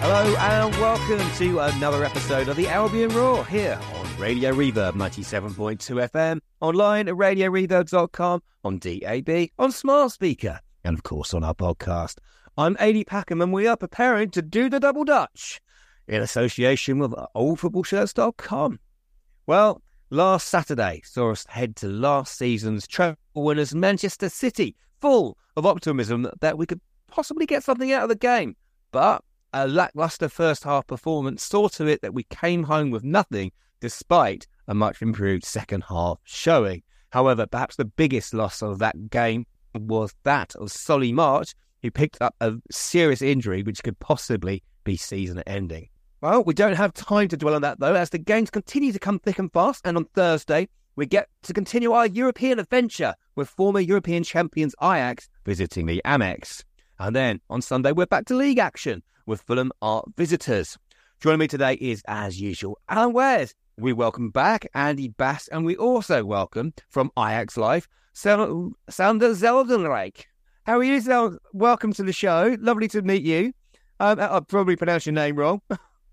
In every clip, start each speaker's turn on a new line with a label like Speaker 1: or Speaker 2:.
Speaker 1: Hello and welcome to another episode of the Albion Roar here on Radio Reverb 97.2 FM, online at radioreverb.com, on DAB, on Smart Speaker, and of course on our podcast. I'm Adi Packham and we are preparing to do the Double Dutch in association with oldfootballshirts.com. Well, last Saturday saw us head to last season's treble winners Manchester City, full of optimism that we could possibly get something out of the game, but a lacklustre first-half performance saw to it that we came home with nothing, despite a much-improved second-half showing. However, perhaps the biggest loss of that game was that of Solly March, who picked up a serious injury which could possibly be season-ending. Well, we don't have time to dwell on that, though, as the games continue to come thick and fast, and on Thursday, we get to continue our European adventure with former European champions Ajax visiting the Amex. And then, on Sunday, we're back to league action, with Fulham are visitors. Joining me today is, as usual, Alan Wares. We welcome back Andy Bass, and we also welcome, from Ajax Live, Sander Zeldenrijk. How are you, Sander? Welcome to the show. Lovely to meet you. I'll probably pronounce your name wrong.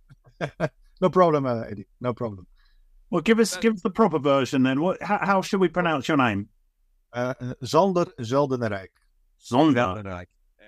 Speaker 2: No problem, Eddie. No problem.
Speaker 3: Well, give us the proper version then. How should we pronounce your name?
Speaker 2: Sander Zeldenrijk.
Speaker 3: Zeldenrijk.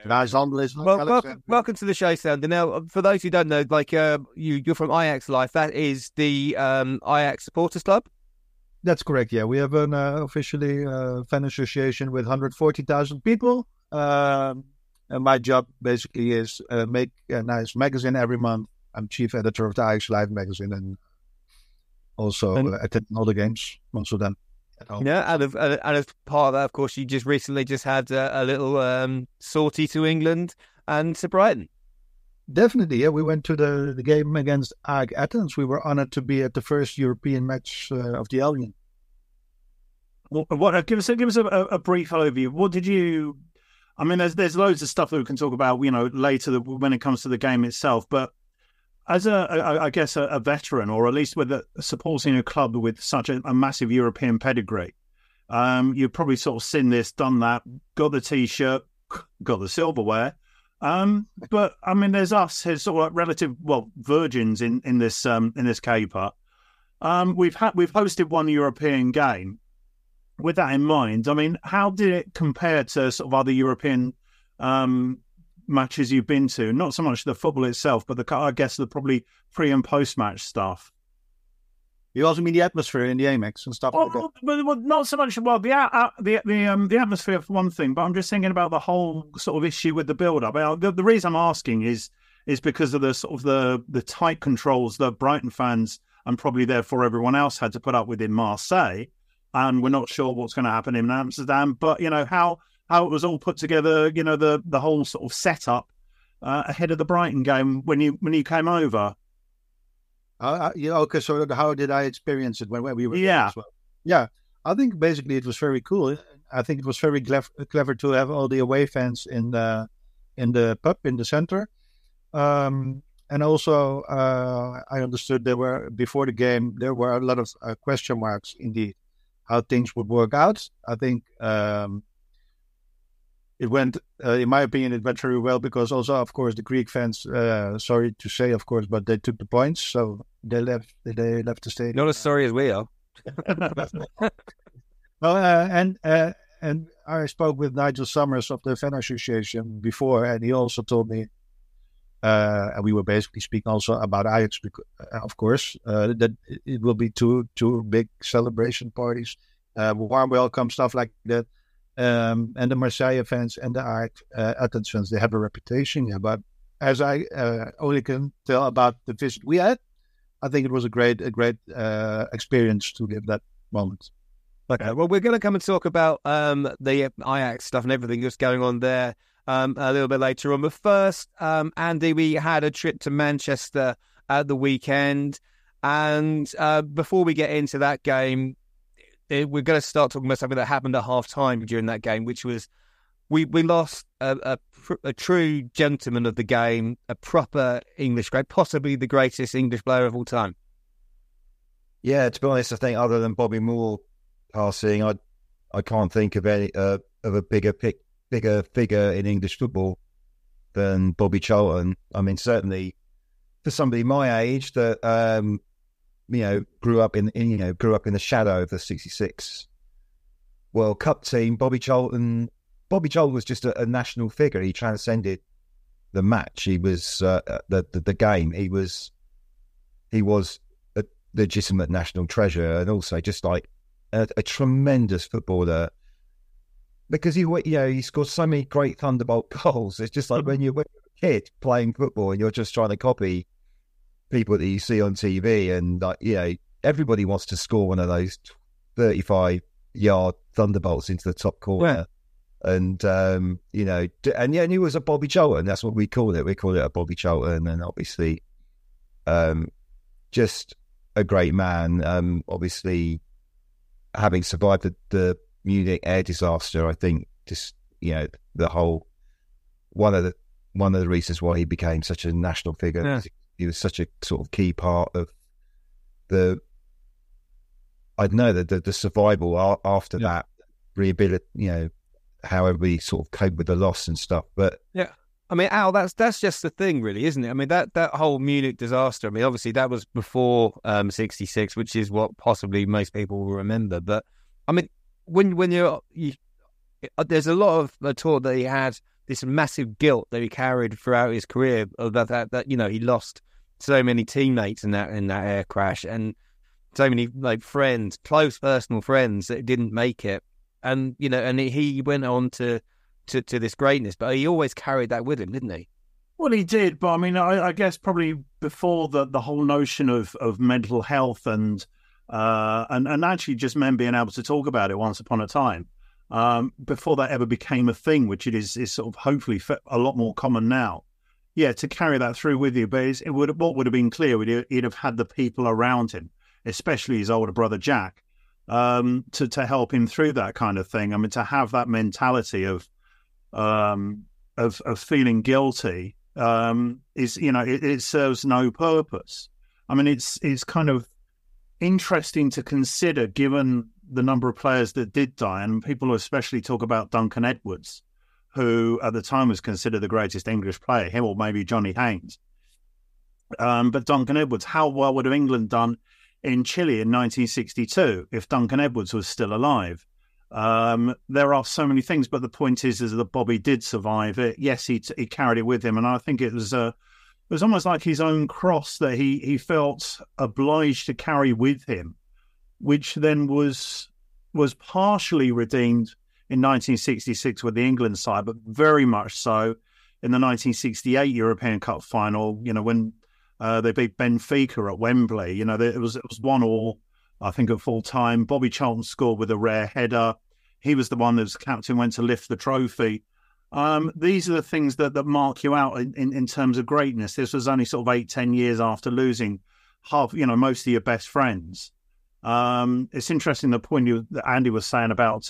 Speaker 1: Welcome to the show, Sander. Now, for those who don't know, you're from Ajax Life. That is the Ajax Supporters Club.
Speaker 2: That's correct. Yeah, we have an officially fan association with 140,000 people. And my job basically is make a nice magazine every month. I'm chief editor of the Ajax Live magazine, and also attend all the games, most of them.
Speaker 1: Yeah, and as part of that, of course, you just recently had a little sortie to England and to Brighton.
Speaker 2: Definitely, yeah. We went to the game against AEK Athens. We were honoured to be at the first European match of the Albion.
Speaker 3: Well, give us a brief overview. What did you? I mean, there's loads of stuff that we can talk about, later when it comes to the game itself. But as a veteran, or at least with supporting a club with such a massive European pedigree, you've probably sort of seen this, done that, got the T-shirt, got the silverware. But I mean, there's us, as sort of relative virgins in this caper. We've hosted one European game. With that in mind, I mean, how did it compare to sort of other European matches you've been to? Not so much the football itself, but I guess the probably pre and post match stuff.
Speaker 2: You also mean the atmosphere in the Amex and stuff like that?
Speaker 3: Well, not so much. Well, the atmosphere for one thing, but I'm just thinking about the whole sort of issue with the build up. The reason I'm asking is because of the sort of the tight controls that Brighton fans and probably therefore everyone else had to put up with in Marseille, and we're not sure what's going to happen in Amsterdam. But how it was all put together, the whole sort of setup ahead of the Brighton game when you came over.
Speaker 2: Okay, so how did I experience it when we were
Speaker 3: there
Speaker 2: as well? Yeah, I think basically it was very cool. I think it was very clever to have all the away fans in the pub in the center. And also, I understood before the game, there were a lot of question marks indeed, how things would work out. I think it went, in my opinion, it went very well because also, of course, the Greek fans, sorry to say, of course, but they took the points, so they left the stadium.
Speaker 1: Not as sorry as we are.
Speaker 2: Well, and I spoke with Nigel Summers of the Fan Association before, and he also told me, and we were basically speaking also about Ajax, of course, that it will be two big celebration parties, warm welcome, stuff like that. And the Marseille fans and the Ajax Athens fans, they have a reputation. Yeah, but as I only can tell about the visit we had, I think it was a great experience to live that moment.
Speaker 1: Okay, well, we're going to come and talk about the Ajax stuff and everything that's going on there a little bit later on. But first, Andy, we had a trip to Manchester at the weekend. And before we get into that game, we're going to start talking about something that happened at half-time during that game, which was we lost a true gentleman of the game, a proper English great, possibly the greatest English player of all time.
Speaker 4: Yeah, to be honest, I think other than Bobby Moore passing, I can't think of any of a bigger figure in English football than Bobby Charlton. I mean, certainly for somebody my age that grew up in the shadow of the '66 World Cup team, Bobby Charlton was just a national figure. He transcended the match. He was the game. He was a legitimate national treasure, and also just like a tremendous footballer. Because he scored so many great Thunderbolt goals. It's just like when you're a kid playing football and you're just trying to copy people that you see on TV, and everybody wants to score one of those 35-yard Thunderbolts into the top corner. Yeah. And he was a Bobby Charlton. That's what we call it. We call it a Bobby Charlton, and obviously, just a great man. Obviously, having survived the Munich air disaster, I think just the whole one of the reasons why he became such a national figure. Yeah. He was such a sort of key part of the survival after that, rehabilitate, how everybody sort of coped with the loss and stuff. But
Speaker 1: yeah, I mean, Al, that's just the thing, really, isn't it? I mean, that whole Munich disaster. I mean, obviously that was before '66, which is what possibly most people will remember. But I mean, when you there's a lot of talk that he had this massive guilt that he carried throughout his career about that he lost so many teammates in that air crash, and so many friends, close personal friends that didn't make it, and he went on to this greatness, but he always carried that with him, didn't he?
Speaker 3: Well, he did, but I mean, I guess probably before the whole notion of mental health and actually just men being able to talk about it once upon a time, before that ever became a thing, which it is sort of hopefully a lot more common now. Yeah, to carry that through with you, but what would have been clear, he'd have had the people around him, especially his older brother Jack, to help him through that kind of thing. I mean, to have that mentality of feeling guilty it serves no purpose. I mean, it's kind of interesting to consider, given the number of players that did die, and people especially talk about Duncan Edwards, who at the time was considered the greatest English player, him or maybe Johnny Haynes. But Duncan Edwards, how well would have England done in Chile in 1962 if Duncan Edwards was still alive? There are so many things, but the point is that Bobby did survive it. Yes, he carried it with him, and I think it was almost like his own cross that he felt obliged to carry with him, which then was partially redeemed in 1966 with the England side, but very much so in the 1968 European Cup final. When they beat Benfica at Wembley. It was 1-1, I think, at full time. Bobby Charlton scored with a rare header. He was the one that was captain, went to lift the trophy. These are the things that mark you out in terms of greatness. This was only sort of 8-10 years after losing most of your best friends. It's interesting the point that Andy was saying about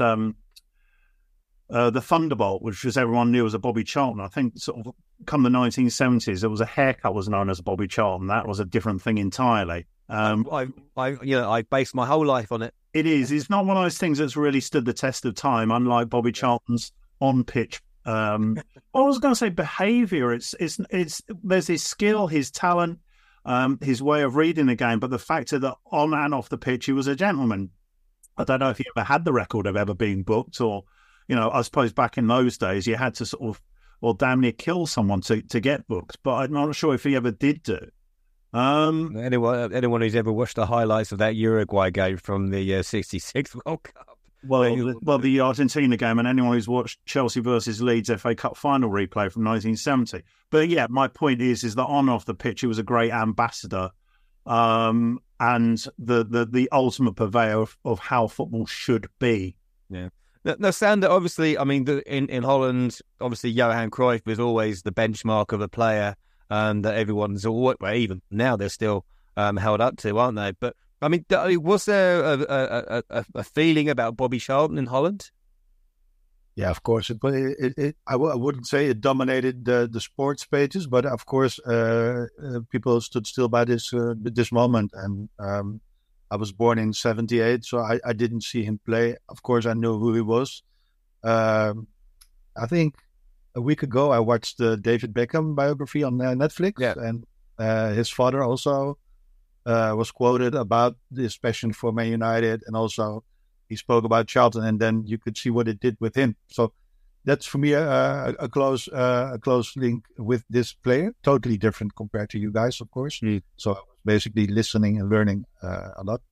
Speaker 3: the Thunderbolt, which was everyone knew as a Bobby Charlton. I think sort of come the 1970s, there was a haircut was known as a Bobby Charlton. That was a different thing entirely.
Speaker 1: I based my whole life on it.
Speaker 3: It is. It's not one of those things that's really stood the test of time, unlike Bobby Charlton's on-pitch. I was going to say behaviour. It's there's his skill, his talent, his way of reading the game, but the fact that on and off the pitch he was a gentleman. I don't know if he ever had the record of ever being booked, or I suppose back in those days you had to sort of, or damn near kill someone to get booked. But I'm not sure if he ever did do.
Speaker 1: Anyone who's ever watched the highlights of that Uruguay game from the '66 World Cup,
Speaker 3: well, the Argentina game, and anyone who's watched Chelsea versus Leeds FA Cup final replay from 1970. But yeah, my point is that on and off the pitch he was a great ambassador, and the ultimate purveyor of how football should be.
Speaker 1: Yeah. Now, Sander, obviously, I mean, in Holland, obviously, Johan Cruyff was always the benchmark of a player that everyone's always, well, even now they're still held up to, aren't they? But, I mean, was there a feeling about Bobby Charlton in Holland?
Speaker 2: Yeah, of course. I wouldn't say it dominated the sports pages, but of course, people stood still by this moment. And I was born in '78, so I didn't see him play. Of course, I knew who he was. I think a week ago I watched the David Beckham biography on Netflix,
Speaker 1: yeah.
Speaker 2: and His father also was quoted about his passion for Man United, and also he spoke about Charlton, and then you could see what it did with him. So that's for me a close link with this player. Totally different compared to you guys, of course. So I was basically listening and learning a lot.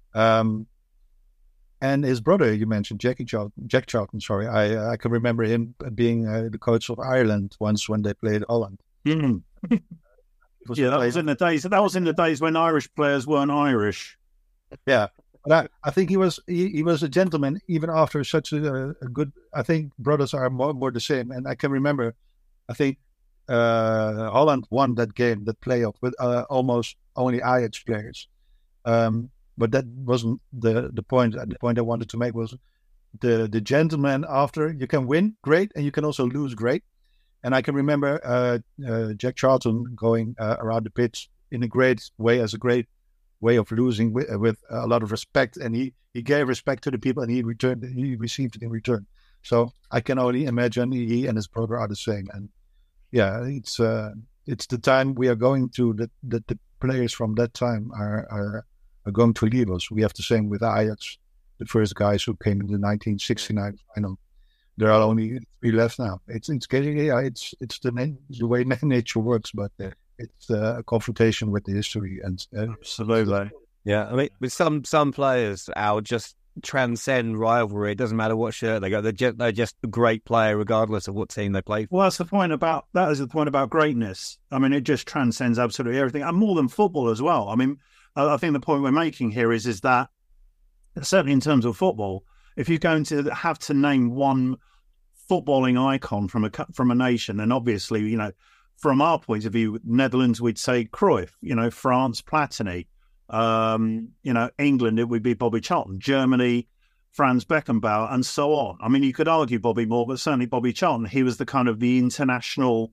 Speaker 2: And his brother, you mentioned, Jack Charlton. Sorry, I can remember him being the coach of Ireland once when they played Holland.
Speaker 3: Mm. That was in the days. That was in the days when Irish players weren't Irish.
Speaker 2: Yeah, but I think he was a gentleman even after such a good. I think brothers are more the same. And I can remember, I think Holland won that game, that playoff, with almost only Ajax players. But that wasn't the point. The point I wanted to make was the gentleman after. You can win, great, and you can also lose, great. And I can remember Jack Charlton going around the pitch in a great way, as a great way of losing with a lot of respect. And he gave respect to the people, and he received it in return. So I can only imagine he and his brother are the same. And yeah, it's the time we are going to. The players from that time are going to leave us. We have the same with Ajax, the first guys who came in the 1969 final. There are only 3 left now. It's getting, it's the way nature works, but it's a confrontation with the history. And
Speaker 3: absolutely,
Speaker 1: yeah. I mean, with some players, Al, just transcend rivalry. It doesn't matter what shirt they got. They're just a great player, regardless of what team they play for.
Speaker 3: Well, that's the point about that. Is the point about greatness. I mean, it just transcends absolutely everything, and more than football as well. I mean, I think the point we're making here is that certainly in terms of football, if you're going to have to name one footballing icon from a nation, and obviously, from our point of view, Netherlands, we'd say Cruyff. France, Platini. England, it would be Bobby Charlton. Germany, Franz Beckenbauer, and so on. I mean, you could argue Bobby Moore, but certainly Bobby Charlton. He was the kind of the international,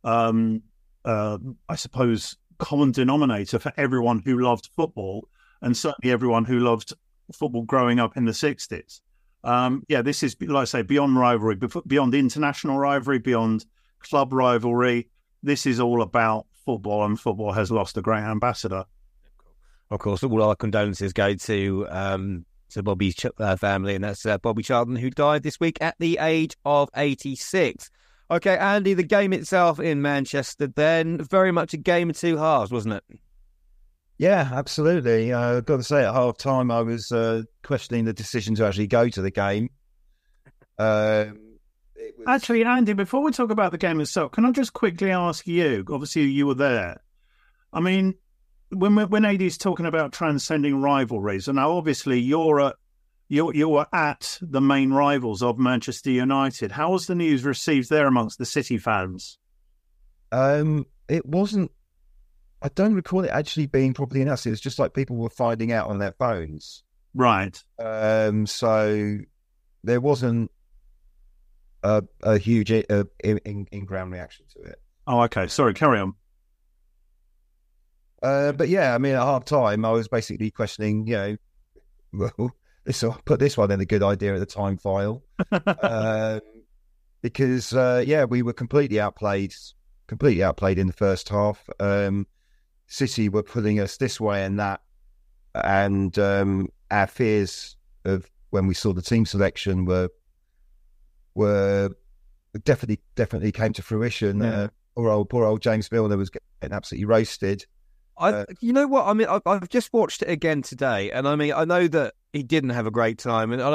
Speaker 3: I suppose, common denominator for everyone who loved football, and certainly everyone who loved football growing up in the 60s. This is, like I say, beyond rivalry, beyond international rivalry, beyond club rivalry. This is all about football, and football has lost a great ambassador.
Speaker 1: Of course, all our condolences go to Bobby's family, and that's Bobby Charlton, who died this week at the age of 86. Okay, Andy, the game itself in Manchester then, very much a game of two halves, wasn't it?
Speaker 4: Yeah, absolutely. I've got to say, at half-time, I was questioning the decision to actually go to the game.
Speaker 3: Actually, Andy, before we talk about the game itself, can I just quickly ask you, obviously you were there, I mean, when AD's talking about transcending rivalries, and now obviously you were at the main rivals of Manchester United. How was the news received there amongst the City fans?
Speaker 4: It wasn't. I don't recall it actually being properly announced. It was just like people were finding out on their phones,
Speaker 3: right?
Speaker 4: So there wasn't a huge in-ground reaction to it.
Speaker 3: Oh, okay. Sorry, carry on.
Speaker 4: But yeah, I mean, at half time, I was basically questioning, well, I'll put this one in a good idea at the time file. Because, we were completely outplayed in the first half. City were pulling us this way and that. And our fears of when we saw the team selection were definitely came to fruition.
Speaker 3: Yeah.
Speaker 4: Poor old James Milner was getting absolutely roasted.
Speaker 1: You know what? I mean, I've just watched it again today, and I mean, I know that he didn't have a great time, and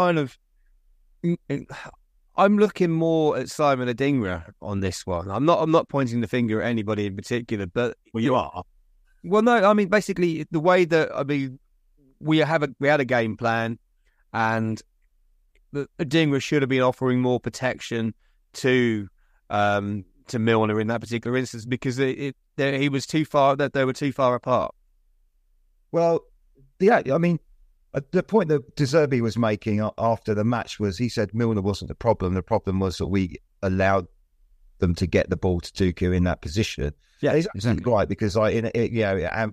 Speaker 1: I'm looking more at Simon Adingra on this one. I'm not pointing the finger at anybody in particular, but
Speaker 3: you are.
Speaker 1: Well, no, I mean, basically the way that we had a game plan, and Adingra should have been offering more protection to Milner in that particular instance, because he was too far, that they were too far apart.
Speaker 4: Well, yeah, I mean, the point that De Zerbi was making after the match was, he said Milner wasn't the problem. The problem was that we allowed them to get the ball to Tuchel in that position. Yeah, he's absolutely right, because we had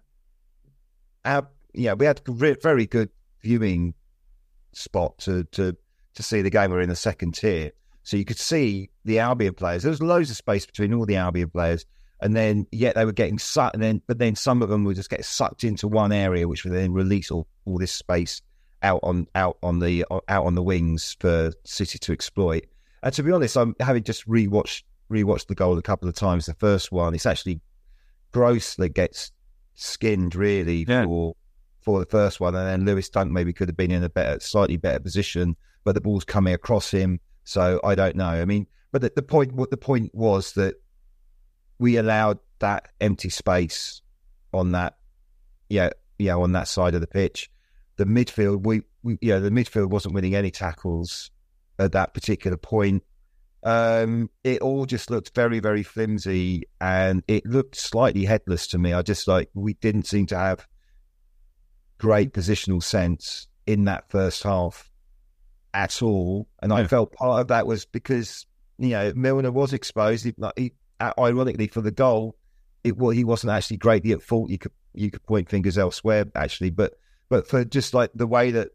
Speaker 4: a very good viewing spot to see the game. We're in the second tier, so you could see the Albion players. There was loads of space between all the Albion players, and then yet they were getting sucked, but then some of them would just get sucked into one area, which would then release all this space out on the wings for City to exploit. And to be honest, I'm having just rewatched the goal a couple of times. The first one, it's actually Gross that gets skinned really for the first one, and then Lewis Dunk maybe could have been in a slightly better position, but the ball's coming across him. So I don't know. I mean, but the point was that we allowed that empty space on that, on that side of the pitch. The midfield, the midfield wasn't winning any tackles at that particular point. It all just looked very, very flimsy, and it looked slightly headless to me. We didn't seem to have great positional sense in that first half at all. And I felt part of that was because, Milner was exposed. Ironically, for the goal, he wasn't actually greatly at fault. You could point fingers elsewhere, actually, but for just like the way that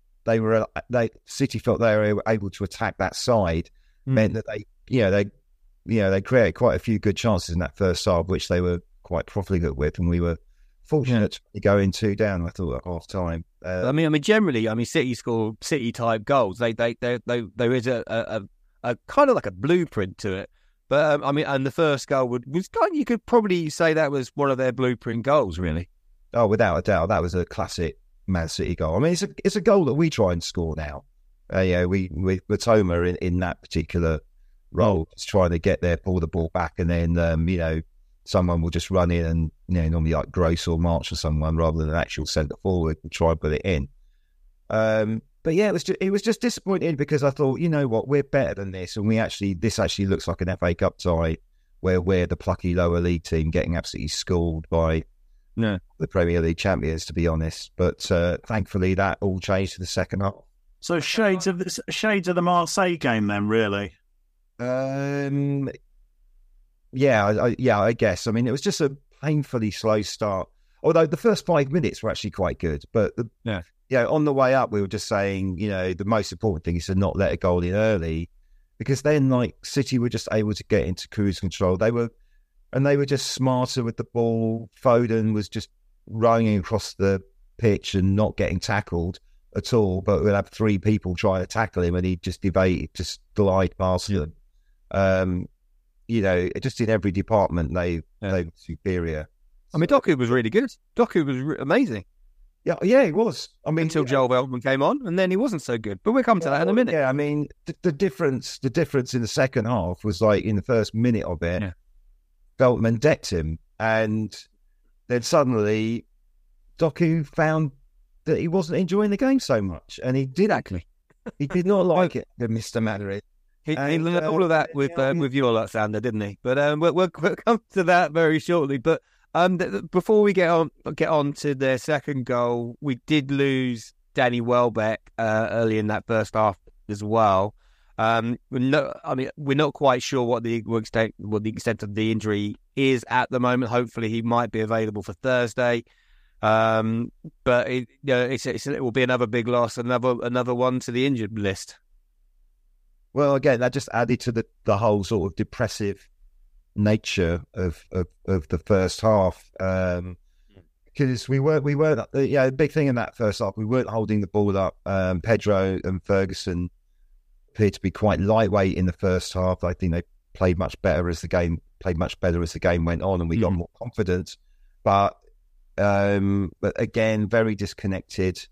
Speaker 4: City felt they were able to attack that side meant that they created quite a few good chances in that first half, which they were quite profligate with, and we were fortunate to go in 2 down. I thought at half time.
Speaker 1: Generally, City score City type goals. There is a kind of like a blueprint to it. But and the first goal was kind of, you could probably say that was one of their blueprint goals, really.
Speaker 4: Oh, without a doubt, that was a classic Man City goal. I mean, it's a goal that we try and score now. We with Matoma in that particular role, just trying to get there, pull the ball back, and then someone will just run in and normally like Gross or March or someone rather than an actual centre forward and try and put it in. But yeah, it was just disappointing because I thought, you know what, we're better than this, and this actually looks like an FA Cup tie where we're the plucky lower league team getting absolutely schooled by the Premier League champions, to be honest. But thankfully, that all changed for the second half.
Speaker 3: So shades of the Marseille game, then, really.
Speaker 4: I guess. I mean, it was just a painfully slow start. Although the first 5 minutes were actually quite good, but on the way up, we were just saying, the most important thing is to not let a goal in early, because then, City were just able to get into cruise control. They were just smarter with the ball. Foden was just running across the pitch and not getting tackled at all, but we'd have 3 people trying to tackle him, and he'd just glide past them. Just in every department, they were superior.
Speaker 1: I mean, Doku was really good. Doku was amazing.
Speaker 4: Yeah, he was. I mean,
Speaker 1: until Joel Veltman came on, and then he wasn't so good. But we'll come to that in a minute.
Speaker 4: Yeah, I mean, the difference in the second half was like in the first minute of it, Veltman decked him, and then suddenly Doku found that he wasn't enjoying the game so much, and he did actually. He did not like it, Mr. Madrid.
Speaker 1: He learned all of that with you, Alexander, didn't he? But we'll come to that very shortly. But before we get on to their second goal, we did lose Danny Welbeck early in that first half as well. We're not quite sure what the extent of the injury is at the moment. Hopefully, he might be available for Thursday. But it will be another big loss, another one to the injured list.
Speaker 4: Well, again, that just added to the whole sort of depressive nature of the first half, because we weren't the big thing in that first half, we weren't holding the ball up. Pedro and Ferguson appeared to be quite lightweight in the first half. I think they played much better as the game went on, and we got more confident. But again, very disconnected.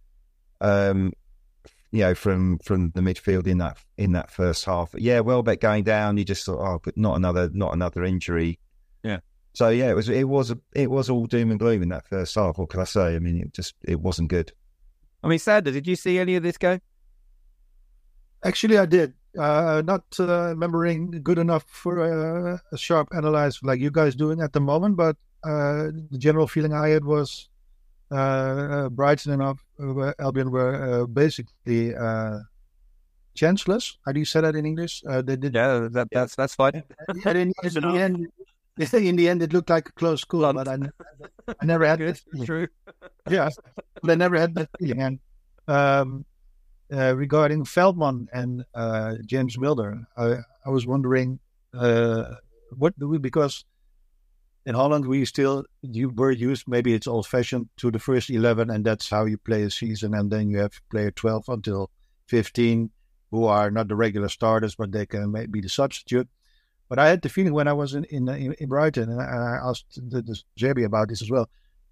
Speaker 4: From the midfield in that first half. Yeah, Welbeck going down, you just thought, but not another injury.
Speaker 1: Yeah.
Speaker 4: So yeah, it was all doom and gloom in that first half. What can I say? I mean, it wasn't good.
Speaker 1: I mean, Sander, did you see any of this game?
Speaker 2: Actually, I did. Not remembering good enough for a sharp analysis like you guys doing at the moment, but the general feeling I had was Brighton and Albion were basically chanceless. How do you say that in English? They did.
Speaker 1: Yeah, that's fine.
Speaker 2: In the end, it looked like a close call, but I never had this.
Speaker 1: True.
Speaker 2: Yeah, they never had that feeling. And regarding Veltman and James Milner, I was wondering what do we, because in Holland, you were used, maybe it's old-fashioned, to the first 11, and that's how you play a season, and then you have player 12 until 15, who are not the regular starters, but they can be the substitute. But I had the feeling when I was in Brighton, and I asked JB about this as well,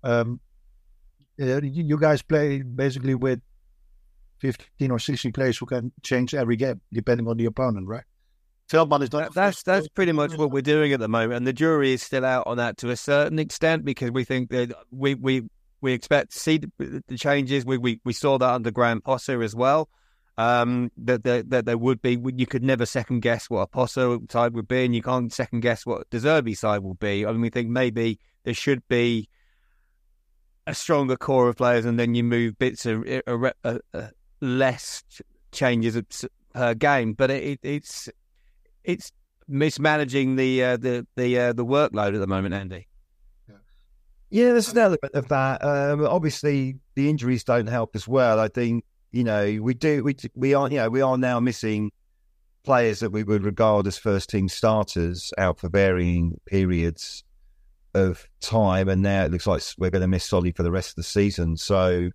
Speaker 2: you guys play basically with 15 or 16 players who can change every game, depending on the opponent, right? Veldman is not.
Speaker 1: That's pretty much what we're doing at the moment, and the jury is still out on that to a certain extent, because we think that we expect to see the changes. We saw that under Graham Potter as well. That there would be, you could never second guess what a Potter side would be, and you can't second guess what De Zerbi side will be. I mean, we think maybe there should be a stronger core of players, and then you move bits of less changes per game, but it's mismanaging the workload at the moment, Andy.
Speaker 4: Yeah, there's an element of that. Obviously, the injuries don't help as well. I think we are now missing players that we would regard as first team starters out for varying periods of time, and now it looks like we're going to miss Solly for the rest of the season. So,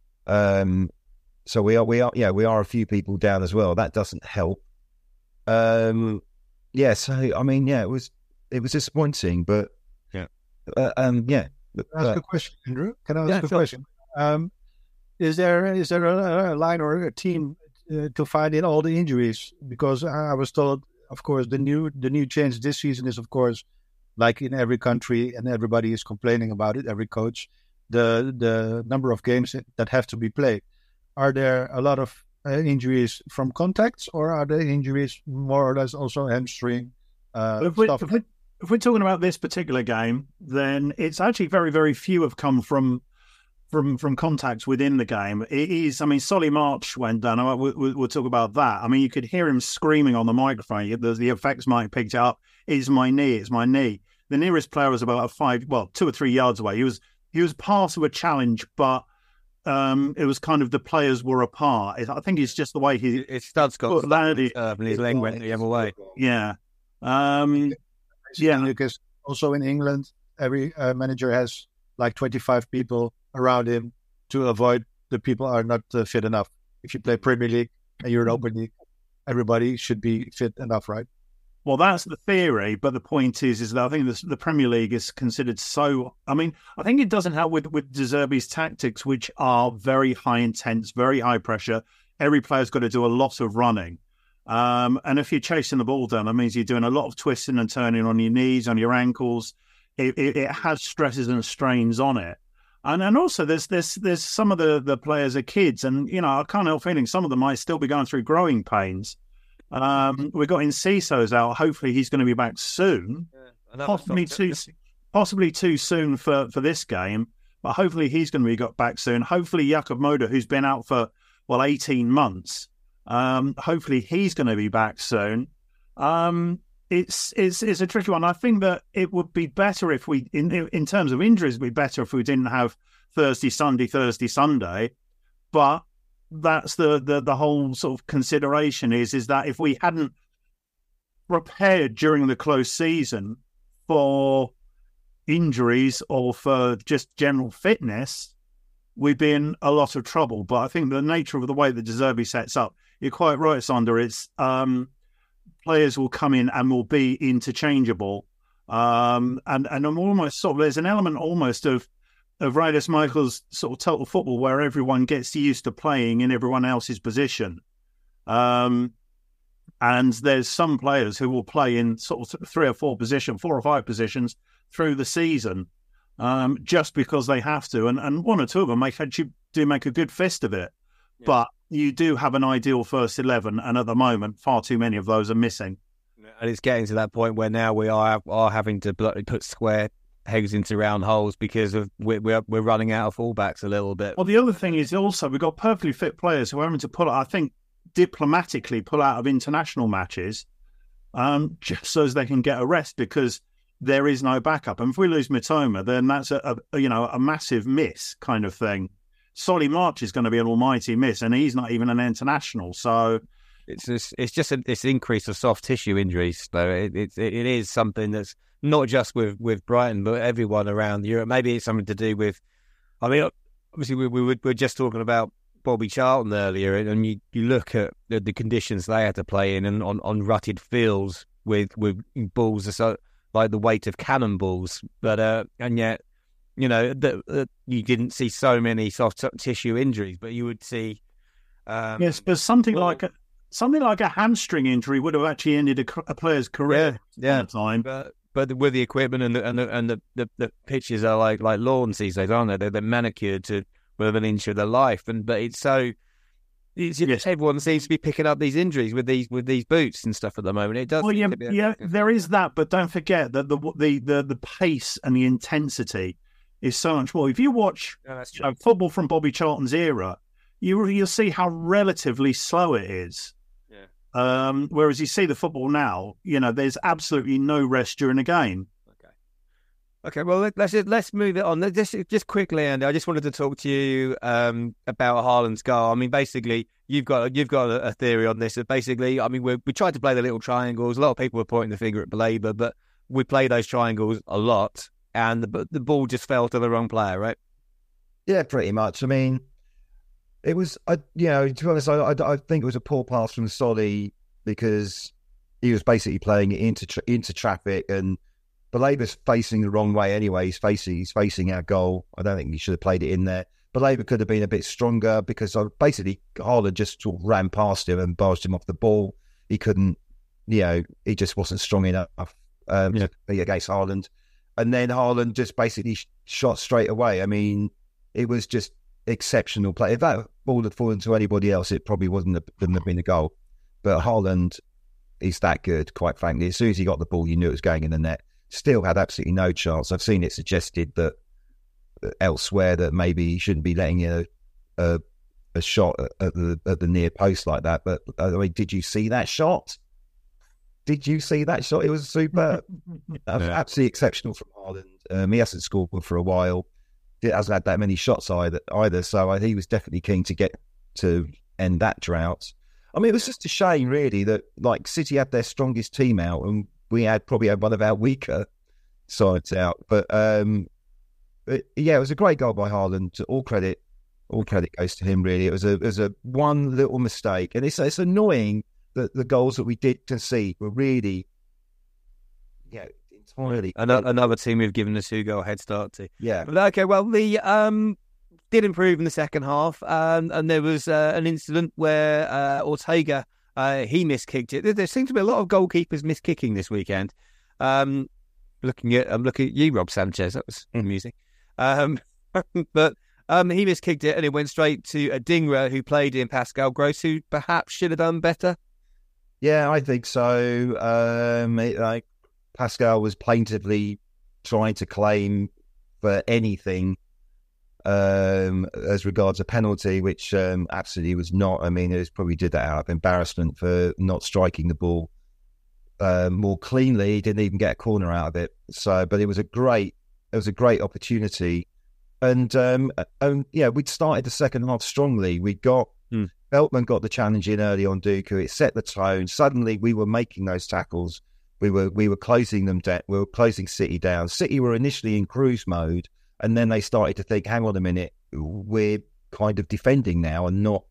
Speaker 4: we are a few people down as well. That doesn't help. So I mean, it was disappointing, but
Speaker 2: Can I ask a question, Andrew? Can I ask a question? Is there a line or a team to find in all the injuries? Because I was told, of course, the new change this season is, of course, like in every country, and everybody is complaining about it. Every coach, the number of games that have to be played. Are there a lot of injuries from contacts, or are there injuries more or less also hamstring stuff?
Speaker 3: If we're talking about this particular game, then it's actually very, very few have come from contacts within the game. It is, I mean, Solly March went down. We'll talk about that. I mean, you could hear him screaming on the microphone. The effects mic picked it up. It's my knee. It's my knee. The nearest player was about 2 or 3 yards away. He was part of a challenge, but it was kind of the players were apart. I think it's just the way
Speaker 1: his studs got landed and his leg went the other way.
Speaker 3: Yeah.
Speaker 2: Because also in England, every manager has like 25 people around him to avoid the people are not fit enough. If you play Premier League and you're in Open League, everybody should be fit enough, right?
Speaker 3: Well, that's the theory, but the point is that I think the Premier League is considered so... I mean, I think it doesn't help with De Zerbi's tactics, which are very high intense, very high pressure. Every player's got to do a lot of running. And if you're chasing the ball down, that means you're doing a lot of twisting and turning on your knees, on your ankles. It has stresses and strains on it. And also there's some of the players are kids, and, I can't help feeling some of them might still be going through growing pains. We've got Enciso's out. Hopefully he's going to be back soon. Possibly too soon for this game, but hopefully he's going to be got back soon. Hopefully Jakub Moder, who's been out for 18 months, hopefully he's going to be back soon. It's a tricky one. I think that it would be better if we, in terms of injuries, it would be better if we didn't have Thursday, Sunday. But that's the whole sort of consideration is that if we hadn't prepared during the close season for injuries or for just general fitness, we'd be in a lot of trouble. But I think the nature of the way that De Zerbi sets up, you're quite right, Sander, it's players will come in and will be interchangeable. And I'm almost sort of, there's an element almost of Rieders Michael's sort of total football where everyone gets used to playing in everyone else's position. And there's some players who will play in sort of 4 or 5 positions through the season, just because they have to. And 1 or 2 of them make a good fist of it. Yeah. But you do have an ideal first 11, and at the moment, far too many of those are missing.
Speaker 1: And it's getting to that point where now we are having to put square pegs into round holes because we're running out of fullbacks a little bit.
Speaker 3: Well, the other thing is also we've got perfectly fit players who are having to diplomatically pull out of international matches, just so as they can get a rest because there is no backup. And if we lose Mitoma, then that's a massive miss kind of thing. Solly March is going to be an almighty miss, and he's not even an international. So it's
Speaker 1: just an increase of soft tissue injuries. So it is something that's not just with Brighton, but everyone around Europe. Maybe it's something to do with. I mean, obviously we were just talking about Bobby Charlton earlier, and you look at the conditions they had to play in, and on rutted fields with balls so like the weight of cannonballs, but and yet you didn't see so many soft tissue injuries, but you would see.
Speaker 3: Yes, but something like a hamstring injury would have actually ended a player's career.
Speaker 1: Yeah,
Speaker 3: at the time.
Speaker 1: But with the equipment and the pitches are like lawns these days, aren't they? They're manicured to within an inch of their life, but everyone seems to be picking up these injuries with these boots and stuff at the moment. It does.
Speaker 3: Well, there is that, but don't forget that the pace and the intensity is so much more. If you watch football from Bobby Charlton's era, you'll see how relatively slow it is. Whereas you see the football now, there's absolutely no rest during a game.
Speaker 1: Okay. Well, let's move it on. Just quickly, Andy, I just wanted to talk to you about Haaland's goal. I mean, basically, you've got a theory on this. Basically, I mean, we tried to play the little triangles. A lot of people were pointing the finger at Baleba, but we play those triangles a lot, and the ball just fell to the wrong player, right?
Speaker 4: Yeah, pretty much. I mean. It was, to be honest, I think it was a poor pass from Solly because he was basically playing it into traffic, and Baleba's facing the wrong way anyway. He's facing our goal. I don't think he should have played it in there. Baleba could have been a bit stronger because basically Haaland just sort of ran past him and barged him off the ball. He couldn't, he just wasn't strong enough to be against Haaland. And then Haaland just basically shot straight away. I mean, it was just exceptional play. If that ball had fallen to anybody else, it probably wouldn't have been a goal. But Haaland is that good, quite frankly. As soon as he got the ball, you knew it was going in the net. Still had absolutely no chance. I've seen it suggested that elsewhere that maybe he shouldn't be letting a shot at the near post like that. But I mean, did you see that shot? It was superb. Absolutely exceptional from Haaland. He hasn't scored one for a while. He hasn't had that many shots either, so he was definitely keen to get to end that drought. I mean, it was just a shame, really, that City had their strongest team out, and we probably had one of our weaker sides out. But it was a great goal by Haaland. All credit goes to him. Really, it was a one little mistake, and it's annoying that the goals that we did concede were really, entirely
Speaker 1: another team we've given a 2-goal head start to.
Speaker 4: Yeah.
Speaker 1: But okay, well, the did improve in the second half, and there was an incident where Ortega he miskicked it. There seems to be a lot of goalkeepers miskicking this weekend. I'm looking at you, Rob Sanchez. That was amusing. But he miskicked it, and it went straight to Adingra, who played in Pascal Gross, who perhaps should have done better.
Speaker 4: Yeah, I think so. Pascal was plaintively trying to claim for anything as regards a penalty, which absolutely was not. I mean, it was probably did that out of embarrassment for not striking the ball more cleanly. He didn't even get a corner out of it. So, but it was a great opportunity, and we'd started the second half strongly. We got Veltman got the challenge in early on Dooku. It set the tone. Suddenly, we were making those tackles. We were closing them down. We were closing City down. City were initially in cruise mode, and then they started to think, "Hang on a minute, we're kind of defending now and not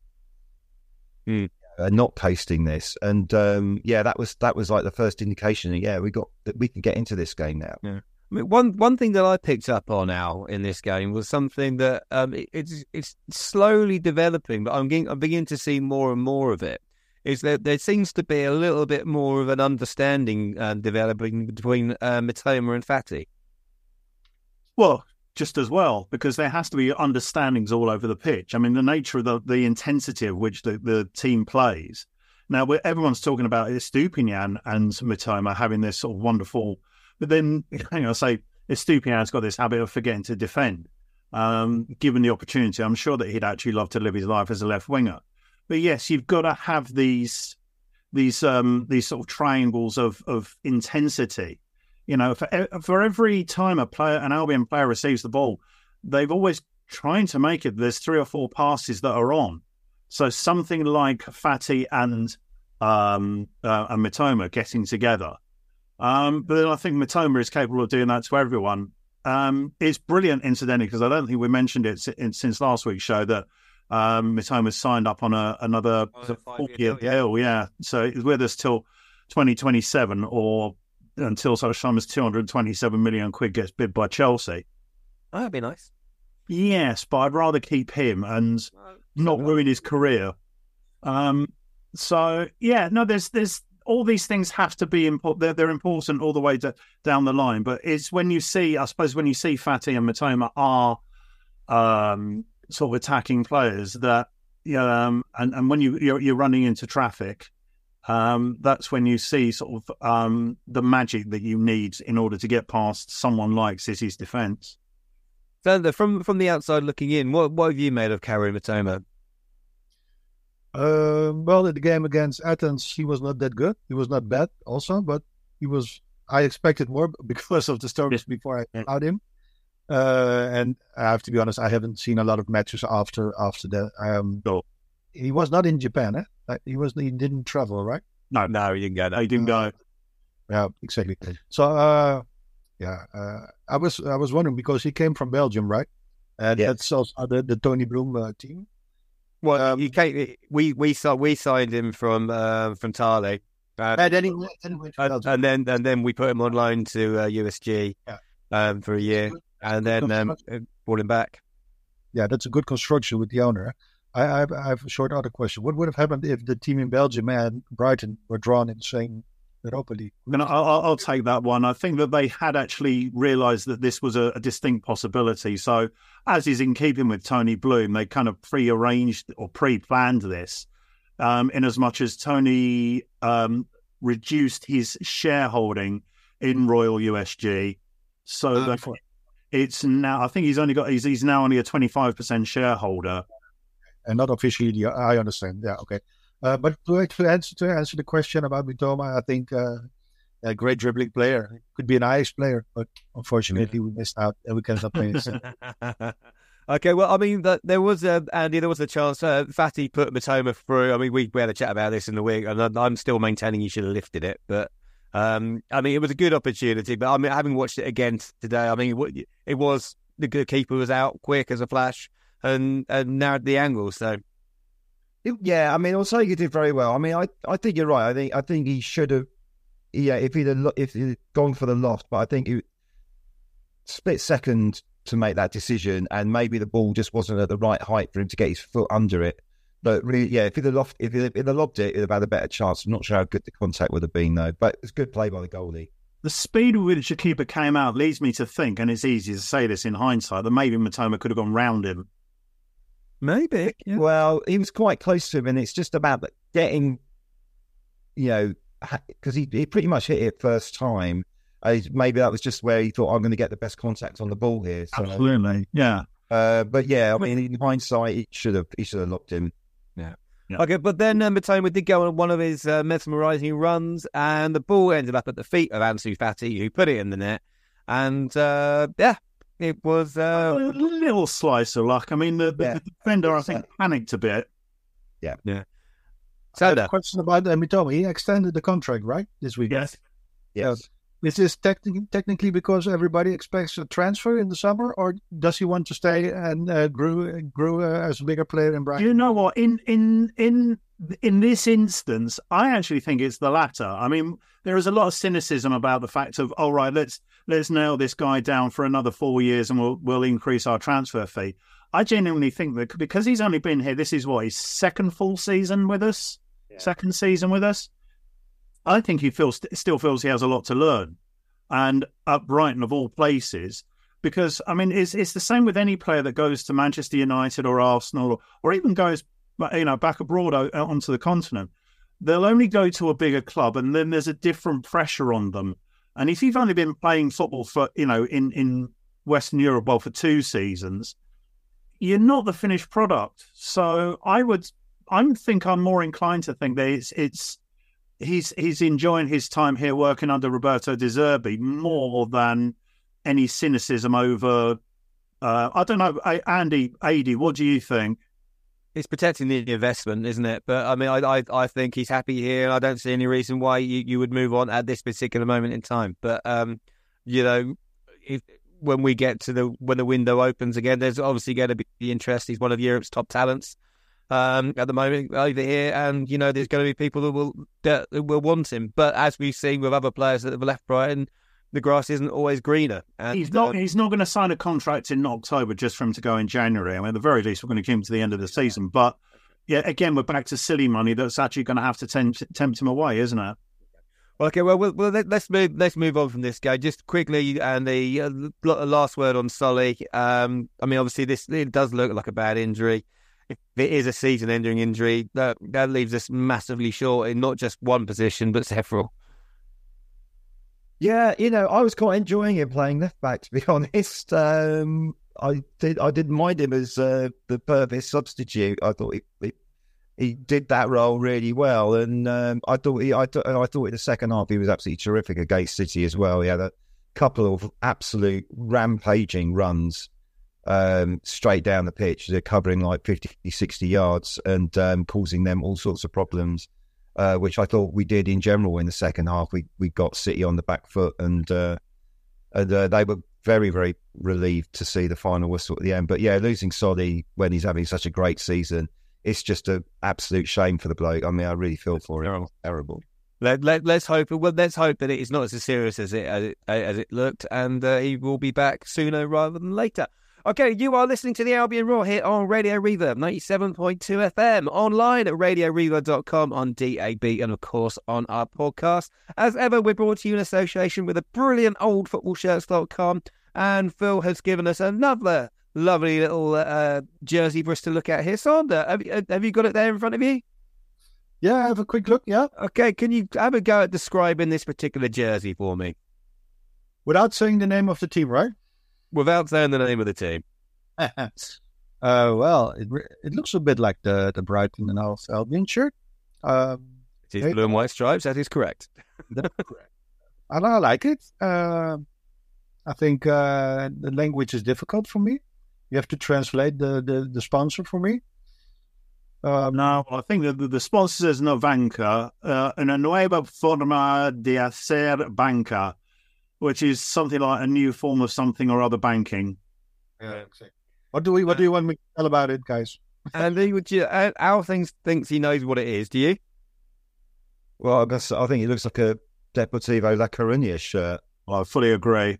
Speaker 4: posting this." And that was like the first indication. Yeah, we can get into this game now.
Speaker 1: Yeah. I mean, one thing that I picked up on now in this game was something that it's slowly developing, but I'm beginning to see more and more of it. Is that there seems to be a little bit more of an understanding developing between Mitoma and Fati.
Speaker 3: Well, just as well, because there has to be understandings all over the pitch. I mean, the nature of the intensity of which the team plays. Now, everyone's talking about Estupiñán and Mitoma having this sort of wonderful, but then I say Estupiñán's got this habit of forgetting to defend. Given the opportunity, I'm sure that he'd actually love to live his life as a left winger. But yes, you've got to have these sort of triangles of intensity. You know, for every time an Albion player receives the ball, they've always trying to make it. There's 3 or 4 passes that are on. So something like Fati and Mitoma getting together But then I think Mitoma is capable of doing that to everyone. It's brilliant, incidentally, because I don't think we mentioned it since last week's show that Mitoma's signed up on another 4-year deal. Yeah, so he's with us till 2027 or until such time as 227 million quid gets bid by Chelsea.
Speaker 1: Oh, that'd be nice.
Speaker 3: Yes, but I'd rather keep him and not ruin his career. So yeah, no, there's all these things have to be important. They're important all the way down the line. But it's when you see, I suppose, when you see Fati and Mitoma are sort of attacking players that, and when you're running into traffic, that's when you see sort of the magic that you need in order to get past someone like City's defence.
Speaker 1: So from the outside looking in, what have you made of Kaoru Mitoma?
Speaker 2: Well, in the game against Athens, he was not that good. He was not bad also, but I expected more because of the stories before I allowed him. And I have to be honest, I haven't seen a lot of matches after that.
Speaker 3: No.
Speaker 2: He was not in Japan, eh? He didn't travel, right?
Speaker 3: No, he didn't go. He didn't go.
Speaker 2: Yeah, exactly. So, I was wondering because he came from Belgium, right? And that's also the Tony Bloom team.
Speaker 1: Well, we signed him from Tale,
Speaker 2: and then he went to Belgium.
Speaker 1: and then we put him on loan to USG for a year, and then brought him back.
Speaker 2: Yeah, that's a good construction with the owner. I have a short other question. What would have happened if the team in Belgium and Brighton were drawn in the same Europa League?
Speaker 3: I'll take that one. I think that they had actually realised that this was a distinct possibility. So, as is in keeping with Tony Bloom, they kind of pre-arranged or pre-planned this, in as much as Tony reduced his shareholding in Royal USG. So that it's now, I think he's now only a 25% shareholder.
Speaker 2: And not officially, I understand. Yeah, okay. But to answer the question about Mitoma, I think a great dribbling player. Could be an Ajax player, but unfortunately we missed out and we cannot play it.
Speaker 1: Okay, well, I mean, there was Andy. There was a chance. Fati put Mitoma through. I mean, we had a chat about this in the week, and I'm still maintaining he should have lifted it. But I mean, it was a good opportunity. But I mean, having watched it again today, I mean, it was the good keeper was out quick as a flash and narrowed the angle. So.
Speaker 4: Yeah, I mean, also he did very well. I mean, I think you're right. I think he should have, if he'd gone for the loft, but I think he split second to make that decision, and maybe the ball just wasn't at the right height for him to get his foot under it. But really, yeah, if he'd have lobbed it, he'd have had a better chance. I'm not sure how good the contact would have been though, but it's good play by the goalie.
Speaker 3: The speed with which the keeper came out leads me to think, and it's easy to say this in hindsight, that maybe Mitoma could have gone round him.
Speaker 1: Maybe. Yeah.
Speaker 4: Well, he was quite close to him, and it's just about getting, because he pretty much hit it first time. Maybe that was just where he thought, I'm going to get the best contact on the ball here. So,
Speaker 3: absolutely, yeah.
Speaker 4: But yeah, I mean, in hindsight, he should have locked him.
Speaker 1: Yeah. Okay, but then Mitoma did go on one of his mesmerising runs, and the ball ended up at the feet of Ansu Fati, who put it in the net. And it was
Speaker 3: a little slice of luck. I mean, the defender, I think, panicked a bit.
Speaker 1: Yeah.
Speaker 2: So, I have a question about Mitoma. He extended the contract, right, this week?
Speaker 3: Yes.
Speaker 2: Is this technically because everybody expects a transfer in the summer, or does he want to stay and grew as a bigger player in Brighton?
Speaker 3: You know what? In this instance, I actually think it's the latter. I mean, there is a lot of cynicism about the fact of, all right, let's nail this guy down for another 4 years and we'll increase our transfer fee. I genuinely think that because he's only been here, this is his second full season with us, second season with us. I think he still feels he has a lot to learn, and at Brighton of all places, because I mean it's the same with any player that goes to Manchester United or Arsenal or even goes back abroad onto the continent. They'll only go to a bigger club, and then there's a different pressure on them. And if you've only been playing football for in Western Europe for 2 seasons, you're not the finished product. So I'm more inclined to think that he's enjoying his time here working under Roberto De Zerbi more than any cynicism over. I don't know, Andy, what do you think?
Speaker 1: It's protecting the investment, isn't it? But I mean, I think he's happy here, and I don't see any reason why you would move on at this particular moment in time. But when we get to when the window opens again, there's obviously going to be interest. He's one of Europe's top talents at the moment over here, and there's going to be people that will want him. But as we've seen with other players that have left Brighton, the grass isn't always greener. And
Speaker 3: he's not going to sign a contract in October just for him to go in January. I mean, at the very least, we're going to keep him to the end of the season. But yeah, again, we're back to silly money that's actually going to have to tempt him away, isn't it?
Speaker 1: Okay, well, let's move on from this guy just quickly. And the last word on Solly. I mean, obviously, it does look like a bad injury. If it is a season-ending injury, that leaves us massively short in not just one position but several.
Speaker 4: Yeah, I was quite enjoying him playing left back, to be honest. I didn't mind him as the Purvis substitute. I thought he did that role really well, and I thought in the second half he was absolutely terrific against City as well. He had a couple of absolute rampaging runs straight down the pitch. They're covering like 50, 60 yards and causing them all sorts of problems. Which I thought we did in general in the second half. We got City on the back foot, and they were very, very relieved to see the final whistle at the end. But yeah, losing Solly when he's having such a great season, it's just an absolute shame for the bloke. I mean, I really feel for him. Terrible.
Speaker 1: Let's hope. Well, let's hope that it is not as serious as it looked, and he will be back sooner rather than later. Okay, you are listening to the Albion Roar here on Radio Reverb 97.2 FM, online at radioreverb.com, on DAB, and of course on our podcast. As ever, we're brought to you in association with a brilliant oldfootballshirts.com, and Phil has given us another lovely little jersey for us to look at here. Sander, have you got it there in front of you?
Speaker 2: Yeah, I have a quick look, yeah.
Speaker 1: Okay, can you have a go at describing this particular jersey for me?
Speaker 2: Without saying the name of the team, right?
Speaker 1: Without saying the name of the team.
Speaker 2: Well, it looks a bit like the Brighton and Hove Albion shirt.
Speaker 1: It is blue and white stripes, that is correct.
Speaker 2: That's correct. And I like it. I think the language is difficult for me. You have to translate the sponsor for me.
Speaker 3: No, I think the sponsor is Novanka, una nueva forma de hacer banca, which is something like a new form of something or other banking.
Speaker 2: Yeah, exactly. What do you want me to tell about it, guys?
Speaker 1: Andy, Al thinks he knows what it is. Do you?
Speaker 4: Well, I think it looks like a Deportivo La Coruña shirt.
Speaker 3: I fully agree.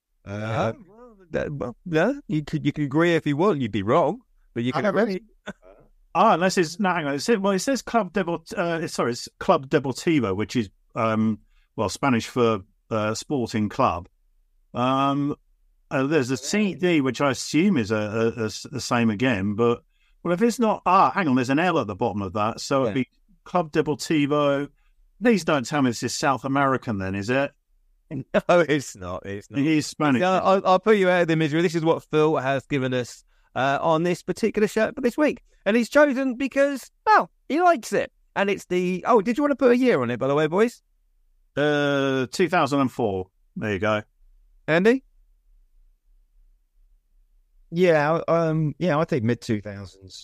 Speaker 1: You could agree if you want. You'd be wrong, but you can agree.
Speaker 3: Unless it's hang on. It says Club it's Club Deportivo, which is Spanish for sporting club. There's a CD, which I assume is the same again, but if it's not, hang on, there's an L at the bottom of that, so it'd be Club Deportivo. Please don't tell me this is South American, then, is it?
Speaker 1: No, it's not. It's not.
Speaker 3: He's Spanish.
Speaker 1: I'll put you out of the misery. This is what Phil has given us on this particular shirt for this week, and he's chosen because, well, he likes it, and it's the. Oh, did you want to put a year on it, by the way, boys?
Speaker 3: 2004. There you go,
Speaker 1: Andy.
Speaker 4: Yeah, I think mid-2000s.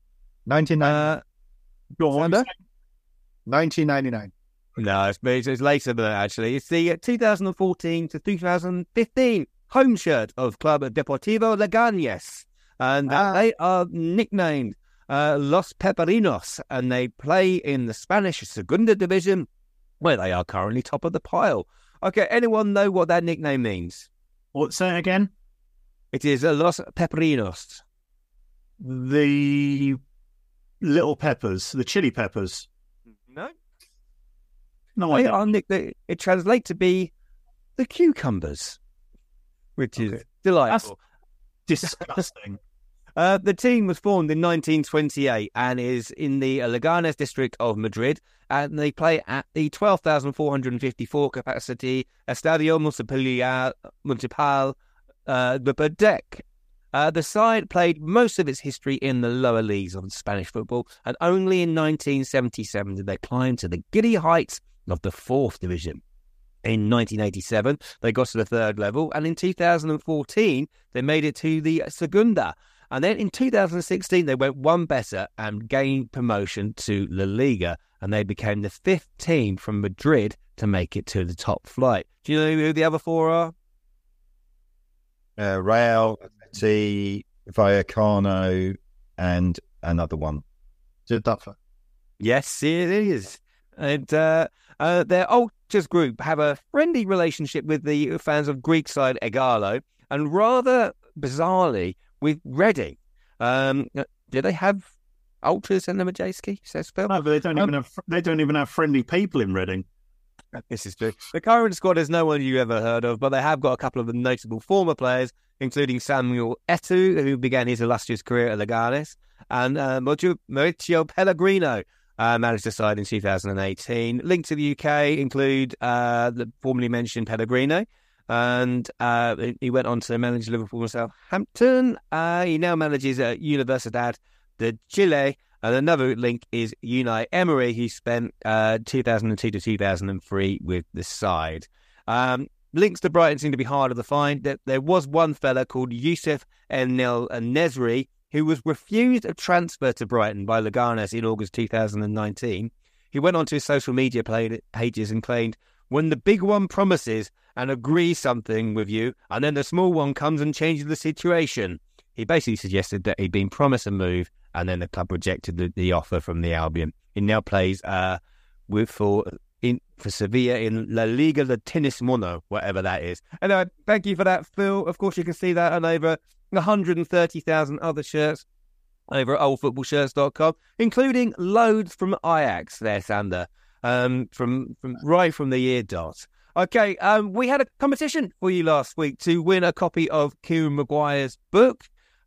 Speaker 2: 1999.
Speaker 1: No, it's later than that, actually. It's the 2014 to 2015 home shirt of Club Deportivo Leganés. And they are nicknamed Los Peperinos, and they play in the Spanish Segunda Division, where they are currently top of the pile. Okay, anyone know what that nickname means?
Speaker 3: What's that again?
Speaker 1: It is Los Peperinos.
Speaker 3: The little peppers, the chili peppers. No,
Speaker 1: it translates to be the cucumbers, which is delightful.
Speaker 3: That's disgusting.
Speaker 1: The team was formed in 1928 and is in the Leganés district of Madrid, and they play at the 12,454 capacity Estadio Municipal de Badec. The side played most of its history in the lower leagues of Spanish football, and only in 1977 did they climb to the giddy heights of the 4th division. In 1987, they got to the 3rd level, and in 2014, they made it to the Segunda. And then in 2016, they went one better and gained promotion to La Liga, and they became the 5th team from Madrid to make it to the top flight. Do you know who the other 4 are?
Speaker 4: Real, Atleti, Vallecano, and another one.
Speaker 2: Getafe.
Speaker 1: Yes, it is. And their Ultras group have a friendly relationship with the fans of Greek side Egalo, and rather bizarrely with Reading. Do they have Ultras in the Majewski? Says Phil.
Speaker 3: No, but they don't even have friendly people in Reading.
Speaker 1: This is true. The current squad is no one you ever heard of, but they have got a couple of notable former players, including Samuel Eto'o, who began his illustrious career at Leganes, and Mauricio Pellegrino, managed the side in 2018. Linked to the UK include the formerly mentioned Pellegrino, and he went on to manage Liverpool and Southampton. He now manages at Universidad de Chile. And another link is Unai Emery, who spent 2002 to 2003 with the side. Links to Brighton seem to be harder to find. There was one fella called Youssef El-Nesri, who was refused a transfer to Brighton by Leganes in August 2019. He went onto his social media pages and claimed, "When the big one promises and agrees something with you, and then the small one comes and changes the situation." He basically suggested that he'd been promised a move, and then the club rejected the offer from the Albion. He now plays for Sevilla in La Liga de Tennis Mono, whatever that is. Anyway, thank you for that, Phil. Of course, you can see that on over 130,000 other shirts over at oldfootballshirts.com, including loads from Ajax there, Sander, from right from the year dot. Okay, we had a competition for you last week to win a copy of Kieran Maguire's book.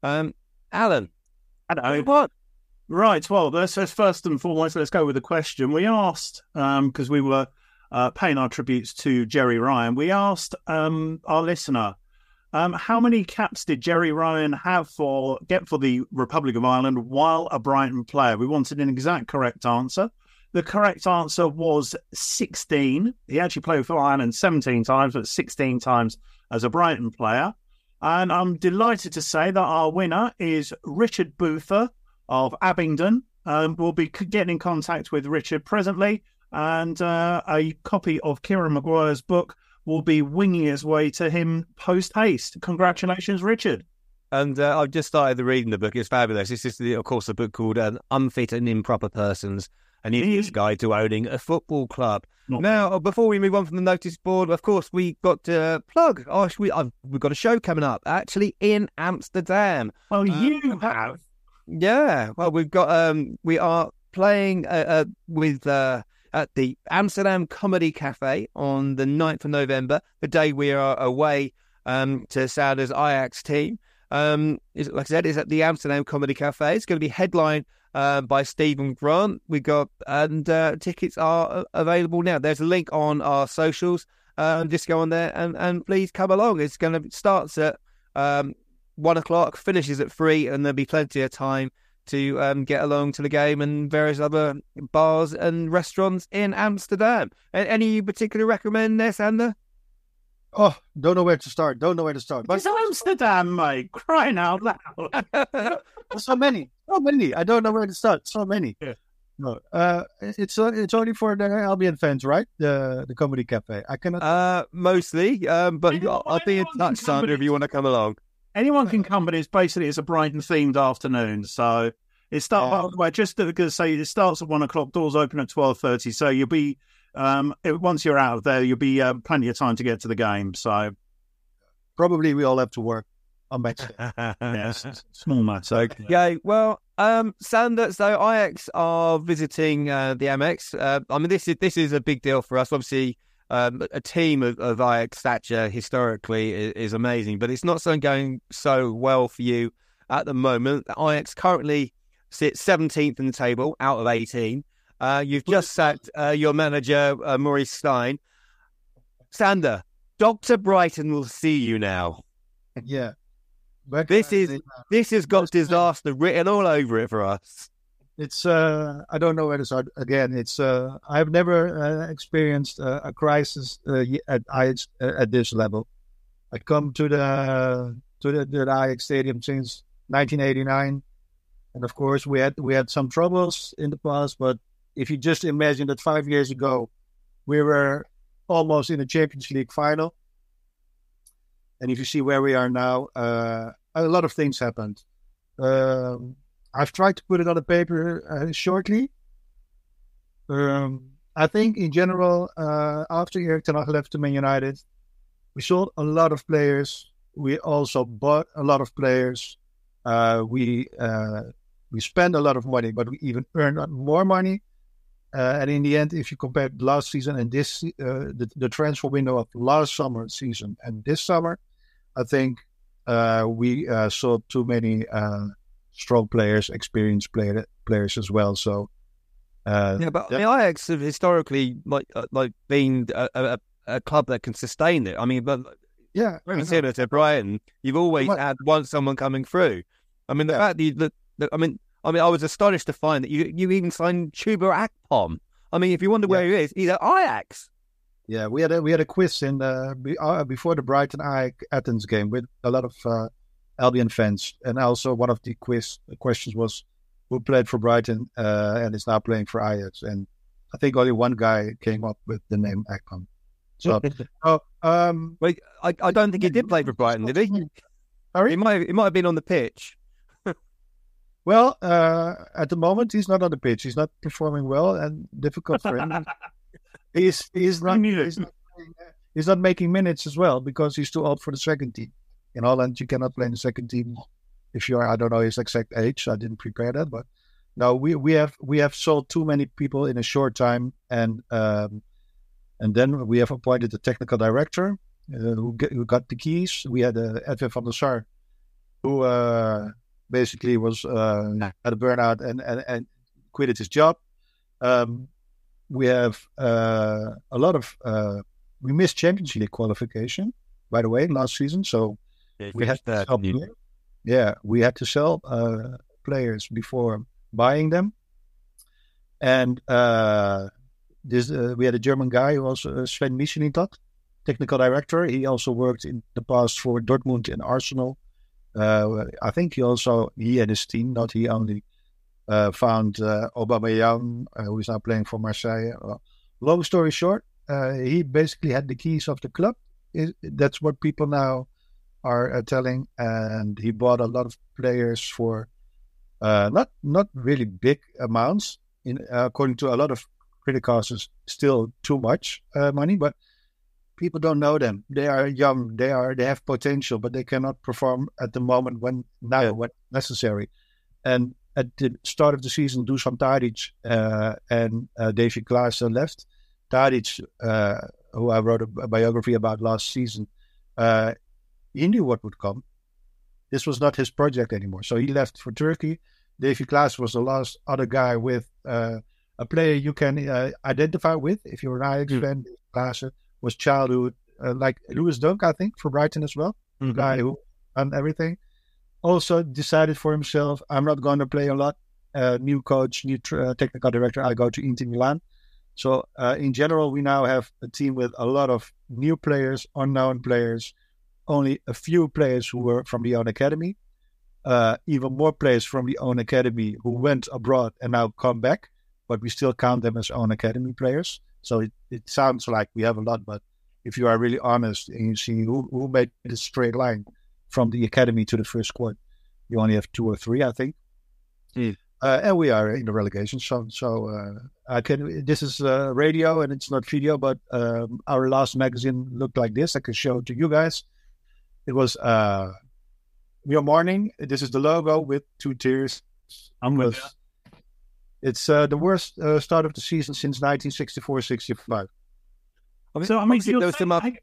Speaker 1: Alan.
Speaker 3: Hello.
Speaker 1: What?
Speaker 3: Right, well, let's first and foremost, let's go with the question. We asked, because we were paying our tributes to Jerry Ryan, we asked our listener, how many caps did Jerry Ryan get for the Republic of Ireland while a Brighton player? We wanted an exact correct answer. The correct answer was 16. He actually played for Ireland 17 times, but 16 times as a Brighton player. And I'm delighted to say that our winner is Richard Boother of Abingdon. We'll be getting in contact with Richard presently, and a copy of Kieran Maguire's book will be winging its way to him post-haste. Congratulations, Richard.
Speaker 1: And I've just started reading the book. It's fabulous. This is, of course, a book called Unfit and Improper Persons, an Idiot's Guide to Owning a Football Club. Now, before we move on from the notice board, of course, we've got to plug. We've got a show coming up, actually, in Amsterdam.
Speaker 3: Well, you have.
Speaker 1: Yeah. Well, we are playing at the Amsterdam Comedy Cafe on the 9th of November, the day we are away to Sounder's Ajax team. Like I said, it's at the Amsterdam Comedy Cafe. It's going to be headlined by Stephen Grant. Tickets are available now. There's a link on our socials. Just go on there and please come along. It's going to starts at 1 o'clock, finishes at 3, and there'll be plenty of time to get along to the game and various other bars and restaurants in Amsterdam. Any you particularly recommend there, Sander?
Speaker 2: Oh, don't know where to start. But
Speaker 3: It's Amsterdam, mate. Crying out loud.
Speaker 2: so many. I don't know where to start. So many.
Speaker 3: Yeah.
Speaker 2: No, it's only for the Albion fans, right? The Comedy Cafe. I cannot.
Speaker 1: Mostly, but I'll be in touch, Sander, if you want to come along.
Speaker 3: Anyone can come, but it's a Brighton themed afternoon. So it starts. Just to say, it starts at 1 o'clock. Doors open at 12:30. So you'll be once you're out of there, you'll be plenty of time to get to the game. So
Speaker 2: probably we all have to work on match day.
Speaker 3: Yes, small match.
Speaker 1: Okay, well, Sander, so Ajax are visiting the Amex. This is a big deal for us. Obviously, a team of Ajax stature historically is amazing, but it's not going so well for you at the moment. Ajax currently sits 17th in the table out of 18. You've just sacked your manager, Maurice Stein. Sander, Dr. Brighton will see you now.
Speaker 2: Yeah.
Speaker 1: This has got disaster written all over it for us.
Speaker 2: It's I don't know where to start. Again, it's I've never experienced a crisis at Ajax at this level. I come to the Ajax Stadium since 1989. And of course, we had some troubles in the past. But if you just imagine that 5 years ago, we were almost in the Champions League final. And if you see where we are now, a lot of things happened. I've tried to put it on the paper shortly. I think in general, after Erik ten Hag left to Man United, we sold a lot of players. We also bought a lot of players. We spent a lot of money, but we even earned more money. And in the end, if you compare last season and this, the transfer window of last summer season and this summer, I think we saw too many strong players, experienced players as well. So,
Speaker 1: but the Ajax have historically been a club that can sustain it. I mean, but very similar to Brighton, you've always had someone coming through. I mean, the fact that I was astonished to find that you even signed Chuba Akpom. I mean, if you wonder where he is, he's at Ajax.
Speaker 2: Yeah, we had a quiz in before the Brighton Athens game with a lot of Albion fans, and also one of the questions was who played for Brighton and is now playing for Ajax, and I think only one guy came up with the name Akpom. So,
Speaker 1: wait, I don't think he did play for Brighton, did he?
Speaker 2: Sorry?
Speaker 1: He might have been on the pitch.
Speaker 2: Well, at the moment he's not on the pitch. He's not performing well, and difficult for him. He's not making minutes as well because he's too old for the second team. In Holland, you cannot play in the second team if you are. I don't know his exact age. I didn't prepare that, but no, we have sold too many people in a short time, and then we have appointed a technical director who got the keys. We had Edwin van der Sar, who basically was had a burnout and quitted his job. We have a lot of we missed Champions League qualification, by the way, last season. So we had to sell. We had to sell players before buying them, and we had a German guy who also Sven Mislintat, technical director. He also worked in the past for Dortmund and Arsenal. I think he and his team, not he only, found Aubameyang, who is now playing for Marseille. Long story short, he basically had the keys of the club. That's what people now are telling, and he bought a lot of players for not really big amounts. According to a lot of criticals, still too much money, but people don't know them. They are young. They have potential, but they cannot perform at the moment when necessary. And at the start of the season, Dusan Tadic and David Klaassen left. Tadic, who I wrote a biography about last season, he knew what would come. This was not his project anymore. So he left for Turkey. David Klaassen was the last other guy with a player you can identify with. If you're an Ajax fan, Klaassen was childhood, like Lewis Dunk, I think, for Brighton as well.
Speaker 3: Mm-hmm.
Speaker 2: Guy who done everything. Also decided for himself, I'm not going to play a lot. New coach, new technical director, I go to Inter Milan. So in general, we now have a team with a lot of new players, unknown players, only a few players who were from the own academy, even more players from the own academy who went abroad and now come back, but we still count them as own academy players. So it sounds like we have a lot, but if you are really honest and you see who made the straight line from the academy to the first squad, you only have 2 or 3, I think. And we are in the relegation. So this is radio and it's not video, but our last magazine looked like this. I can show it to you guys. It was Your Morning. This is the logo with 2 tiers.
Speaker 3: I'm with you.
Speaker 2: It's the worst start of the season since 1964-65.
Speaker 3: So I mean,
Speaker 1: there was some
Speaker 2: Play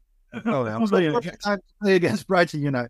Speaker 2: against Brighton United.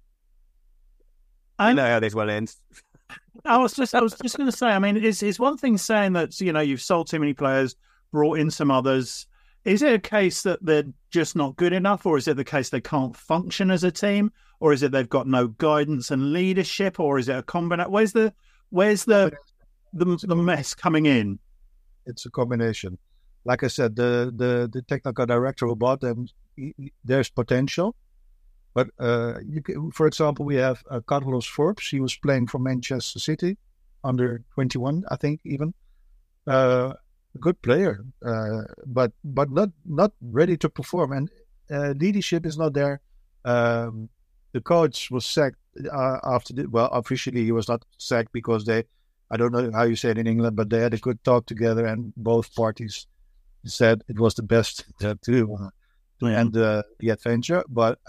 Speaker 1: I know how this one ends.
Speaker 3: I was just going to say. I mean, it's one thing saying that you've sold too many players, brought in some others. Is it a case that they're just not good enough, or is it the case they can't function as a team, or is it they've got no guidance and leadership, or is it a combination? Where's the mess coming in?
Speaker 2: It's a combination. Like I said, the technical director who bought them, there's potential, But for example, we have Carlos Forbes. He was playing for Manchester City, under 21, I think, even. A good player, but not ready to perform. And leadership is not there. The coach was sacked officially he was not sacked because I don't know how you say it in England, but they had a good talk together and both parties said it was the best to end the adventure. But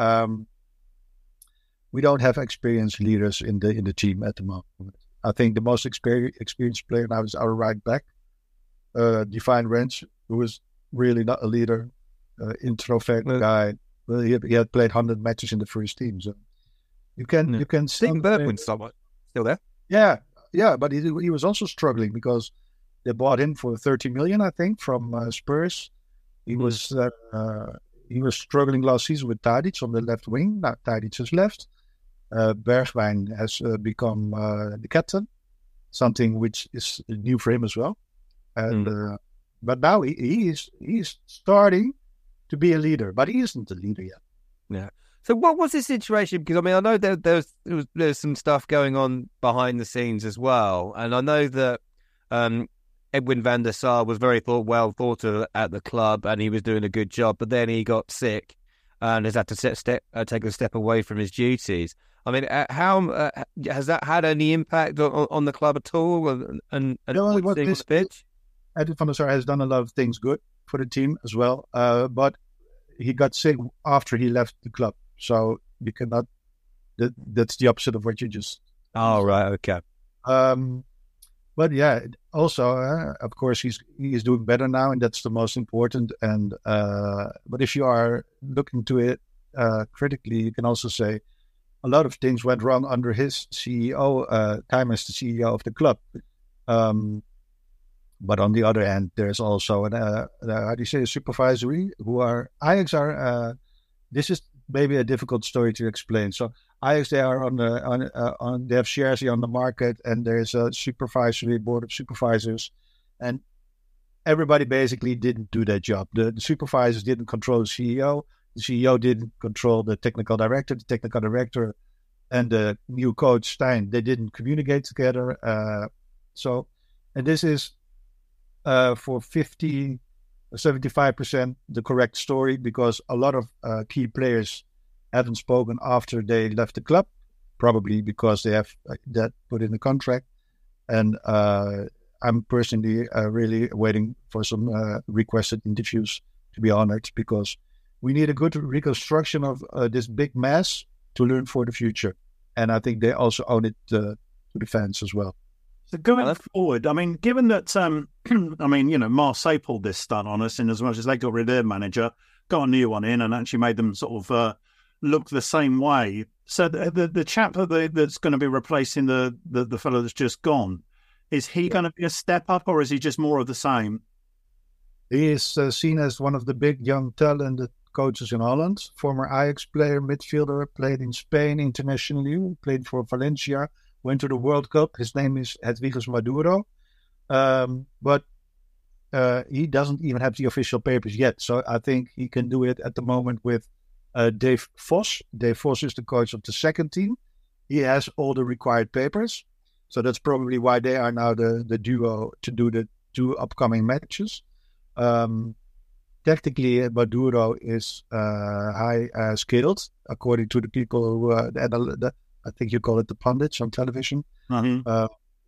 Speaker 2: we don't have experienced leaders in the team at the moment. I think the most experienced player now is our right back, Divine Ranch, who is really not a leader, introvert guy. Well, he had played 100 matches in the first team, so you can
Speaker 1: see Bergwijn somewhat still there.
Speaker 2: Yeah, but he was also struggling because they bought him for 30 million, I think, from Spurs. He was struggling last season with Tadic on the left wing. Now Tadic has left. Bergwijn has become the captain, something which is new for him as well. And but now he is starting to be a leader, but he isn't a leader yet.
Speaker 1: Yeah. So what was the situation? Because I mean, I know there's some stuff going on behind the scenes as well, and I know that Edwin van der Sar was very well thought of at the club, and he was doing a good job. But then he got sick and has had to take a step away from his duties. I mean, how has that had any impact on the club at all? And the pitch?
Speaker 2: Edwin van der Sar has done a lot of things good for the team as well, but he got sick after he left the club, so you cannot. That's the opposite of what you just.
Speaker 1: Oh right, okay.
Speaker 2: But yeah, also of course he's doing better now, and that's the most important. And but if you are looking to it critically, you can also say a lot of things went wrong under his CEO time as the CEO of the club. But on the other hand, there's also a supervisory who are Ajax are. This is maybe a difficult story to explain. So Ajax, they are they have shares here on the market, and there's a supervisory board of supervisors, and everybody basically didn't do their job. The supervisors didn't control the CEO. The CEO didn't control the technical director. The technical director and the new coach Stein, they didn't communicate together. And this is. For 75% the correct story, because a lot of key players haven't spoken after they left the club, probably because they have that put in the contract. And I'm personally really waiting for some requested interviews, to be honored, because we need a good reconstruction of this big mess to learn for the future. And I think they also own it to the fans as well.
Speaker 3: So going forward, I mean, given that, Marseille pulled this stunt on us in as much as they got rid of their manager, got a new one in, and actually made them sort of look the same way. So the chap that's going to be replacing the fellow that's just gone, is he going to be a step up, or is he just more of the same?
Speaker 2: He is seen as one of the big young talented coaches in Holland. Former Ajax player, midfielder, played in Spain internationally, played for Valencia. Went to the World Cup. His name is Hedwiges Maduro. But he doesn't even have the official papers yet. So I think he can do it at the moment with Dave Vos. Dave Vos is the coach of the second team. He has all the required papers. So that's probably why they are now the duo to do the two upcoming matches. Technically, Maduro is high skilled, according to the people who I think you call it the pundits on television. Mm-hmm.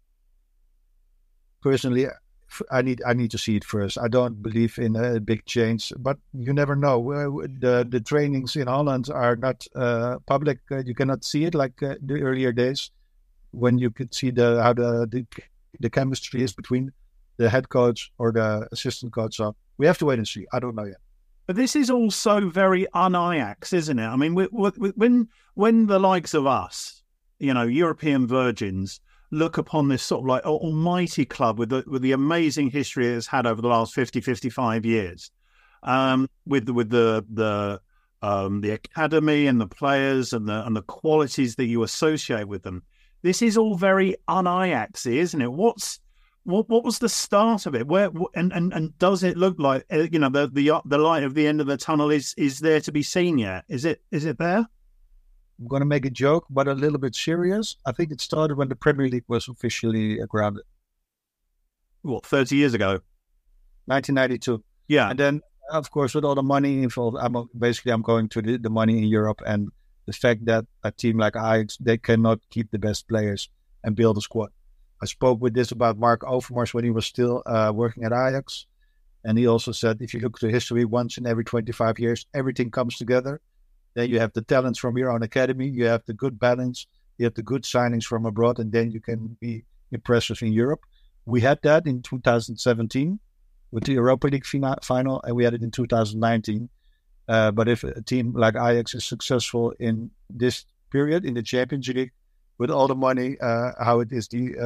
Speaker 2: Personally, I need to see it first. I don't believe in a big change, but you never know. The trainings in Holland are not public. You cannot see it like the earlier days when you could see how the chemistry is between the head coach or the assistant coach. So we have to wait and see. I don't know yet.
Speaker 3: But this is also very un-Ajax, isn't it? I mean, when the likes of us, European virgins, look upon this sort of like almighty club with the amazing history it's had over the last 50, 55 years, with the academy and the players and the qualities that you associate with them, this is all very un-Ajaxy, isn't it? What was the start of it? Where and does it look like the light of the end of the tunnel is there to be seen yet? Is it there?
Speaker 2: I'm going to make a joke, but a little bit serious. I think it started when the Premier League was officially grounded.
Speaker 3: What, 30 years ago?
Speaker 2: 1992.
Speaker 3: Yeah.
Speaker 2: And then, of course, with all the money involved, I'm going to the money in Europe and the fact that a team like Ajax, they cannot keep the best players and build a squad. I spoke with this about Mark Overmars when he was still working at Ajax. And he also said, if you look to history, once in every 25 years, everything comes together. Then you have the talents from your own academy. You have the good balance. You have the good signings from abroad. And then you can be impressive in Europe. We had that in 2017 with the Europa League final. And we had it in 2019. But if a team like Ajax is successful in this period, in the Champions League, with all the money, how it is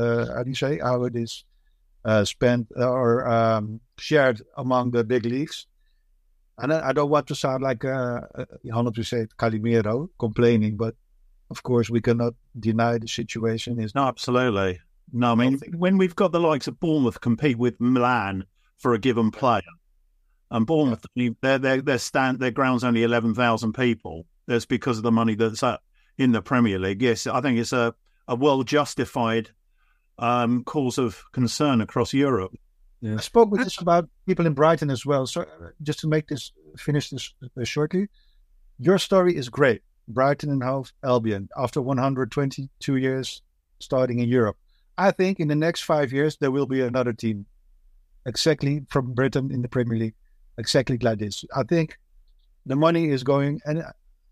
Speaker 2: spent or shared among the big leagues. And I don't want to sound like 100% Calimero complaining, but of course we cannot deny the situation is.
Speaker 3: No, absolutely. No, I mean, when we've got the likes of Bournemouth compete with Milan for a given player, and Bournemouth, their ground's only 11,000 people. That's because of the money that's in the Premier League. Yes, I think it's a well-justified cause of concern across Europe.
Speaker 2: Yeah. I spoke with this about people in Brighton as well. So just to finish this shortly, your story is great. Brighton and Hove Albion, after 122 years starting in Europe. I think in the next 5 years, there will be another team exactly from Britain in the Premier League, exactly like this. I think the money is going, and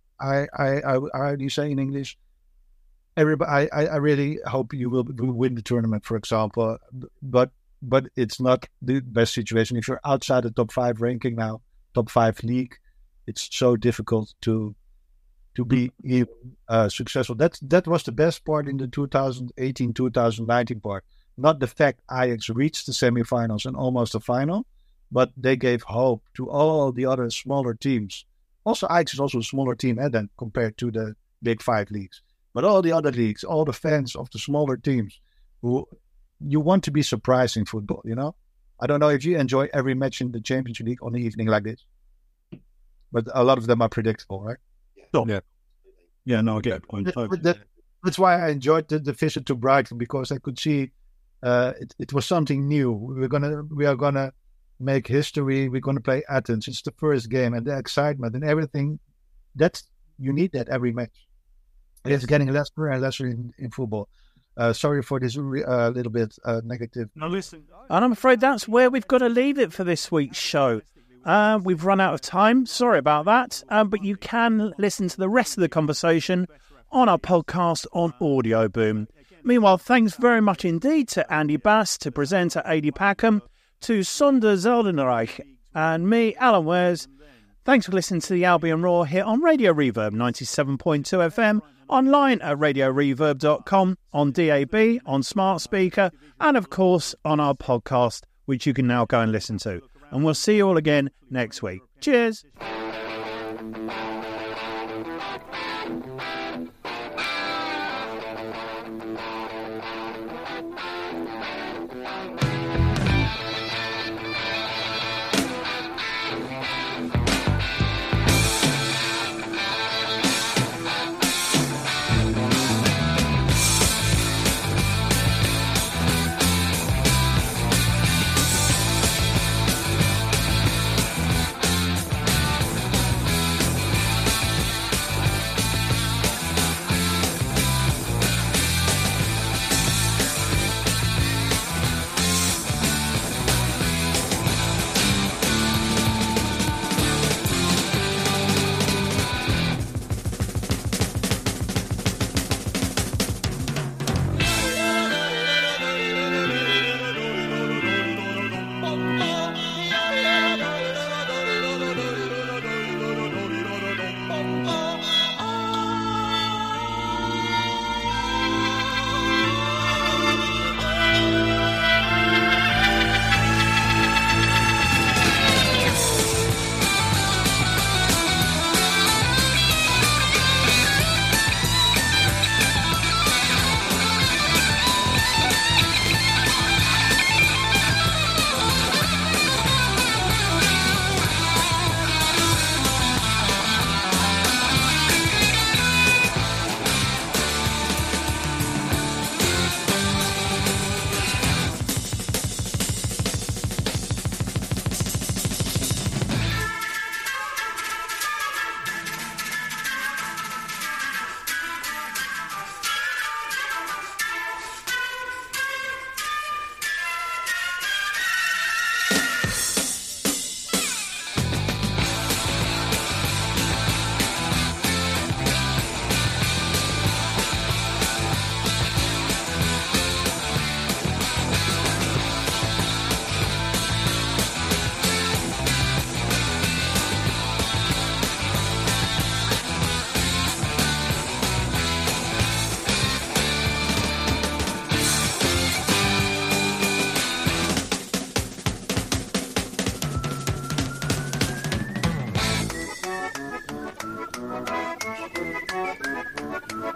Speaker 2: how do you say in English? Everybody, I really hope you will win the tournament, for example, but it's not the best situation. If you're outside the top 5 ranking now, top 5 league, it's so difficult to be even successful. That was the best part in the 2018-2019 part. Not the fact Ajax reached the semifinals and almost the final, but they gave hope to all the other smaller teams. Also, Ajax is also a smaller team then compared to the big 5 leagues. But all the other leagues, all the fans of the smaller teams, you want to be surprised in football, you know? I don't know if you enjoy every match in the Champions League on the evening like this, but a lot of them are predictable, right?
Speaker 3: Yeah, no, I get it. Point.
Speaker 2: That's why I enjoyed the visit to Brighton, because I could see it was something new. We are gonna make history. We're gonna play Athens. It's the first game, and the excitement and everything. You need that every match. It's getting lesser and lesser in football. Sorry for this little bit negative.
Speaker 3: No, listen.
Speaker 5: And I'm afraid that's where we've got to leave it for this week's show. We've run out of time. Sorry about that. But you can listen to the rest of the conversation on our podcast on Audio Boom. Meanwhile, thanks very much indeed to Andy Bass, to presenter Adi Packham, to Sonda Zeldenreich, and me, Alan Wares. Thanks for listening to the Albion Roar here on Radio Reverb 97.2 FM, online at radioreverb.com, on DAB, on smart speaker, and of course on our podcast, which you can now go and listen to. And we'll see you all again next week. Cheers.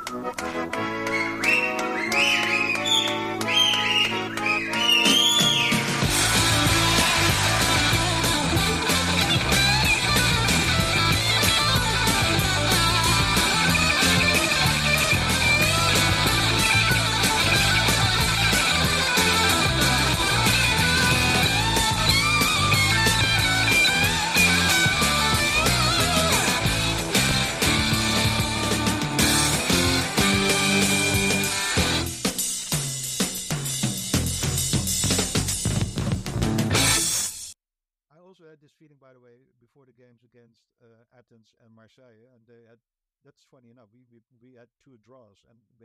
Speaker 2: This feeling, by the way, before the games against Athens and Marseille, and they had. That's funny enough. We had 2 draws, and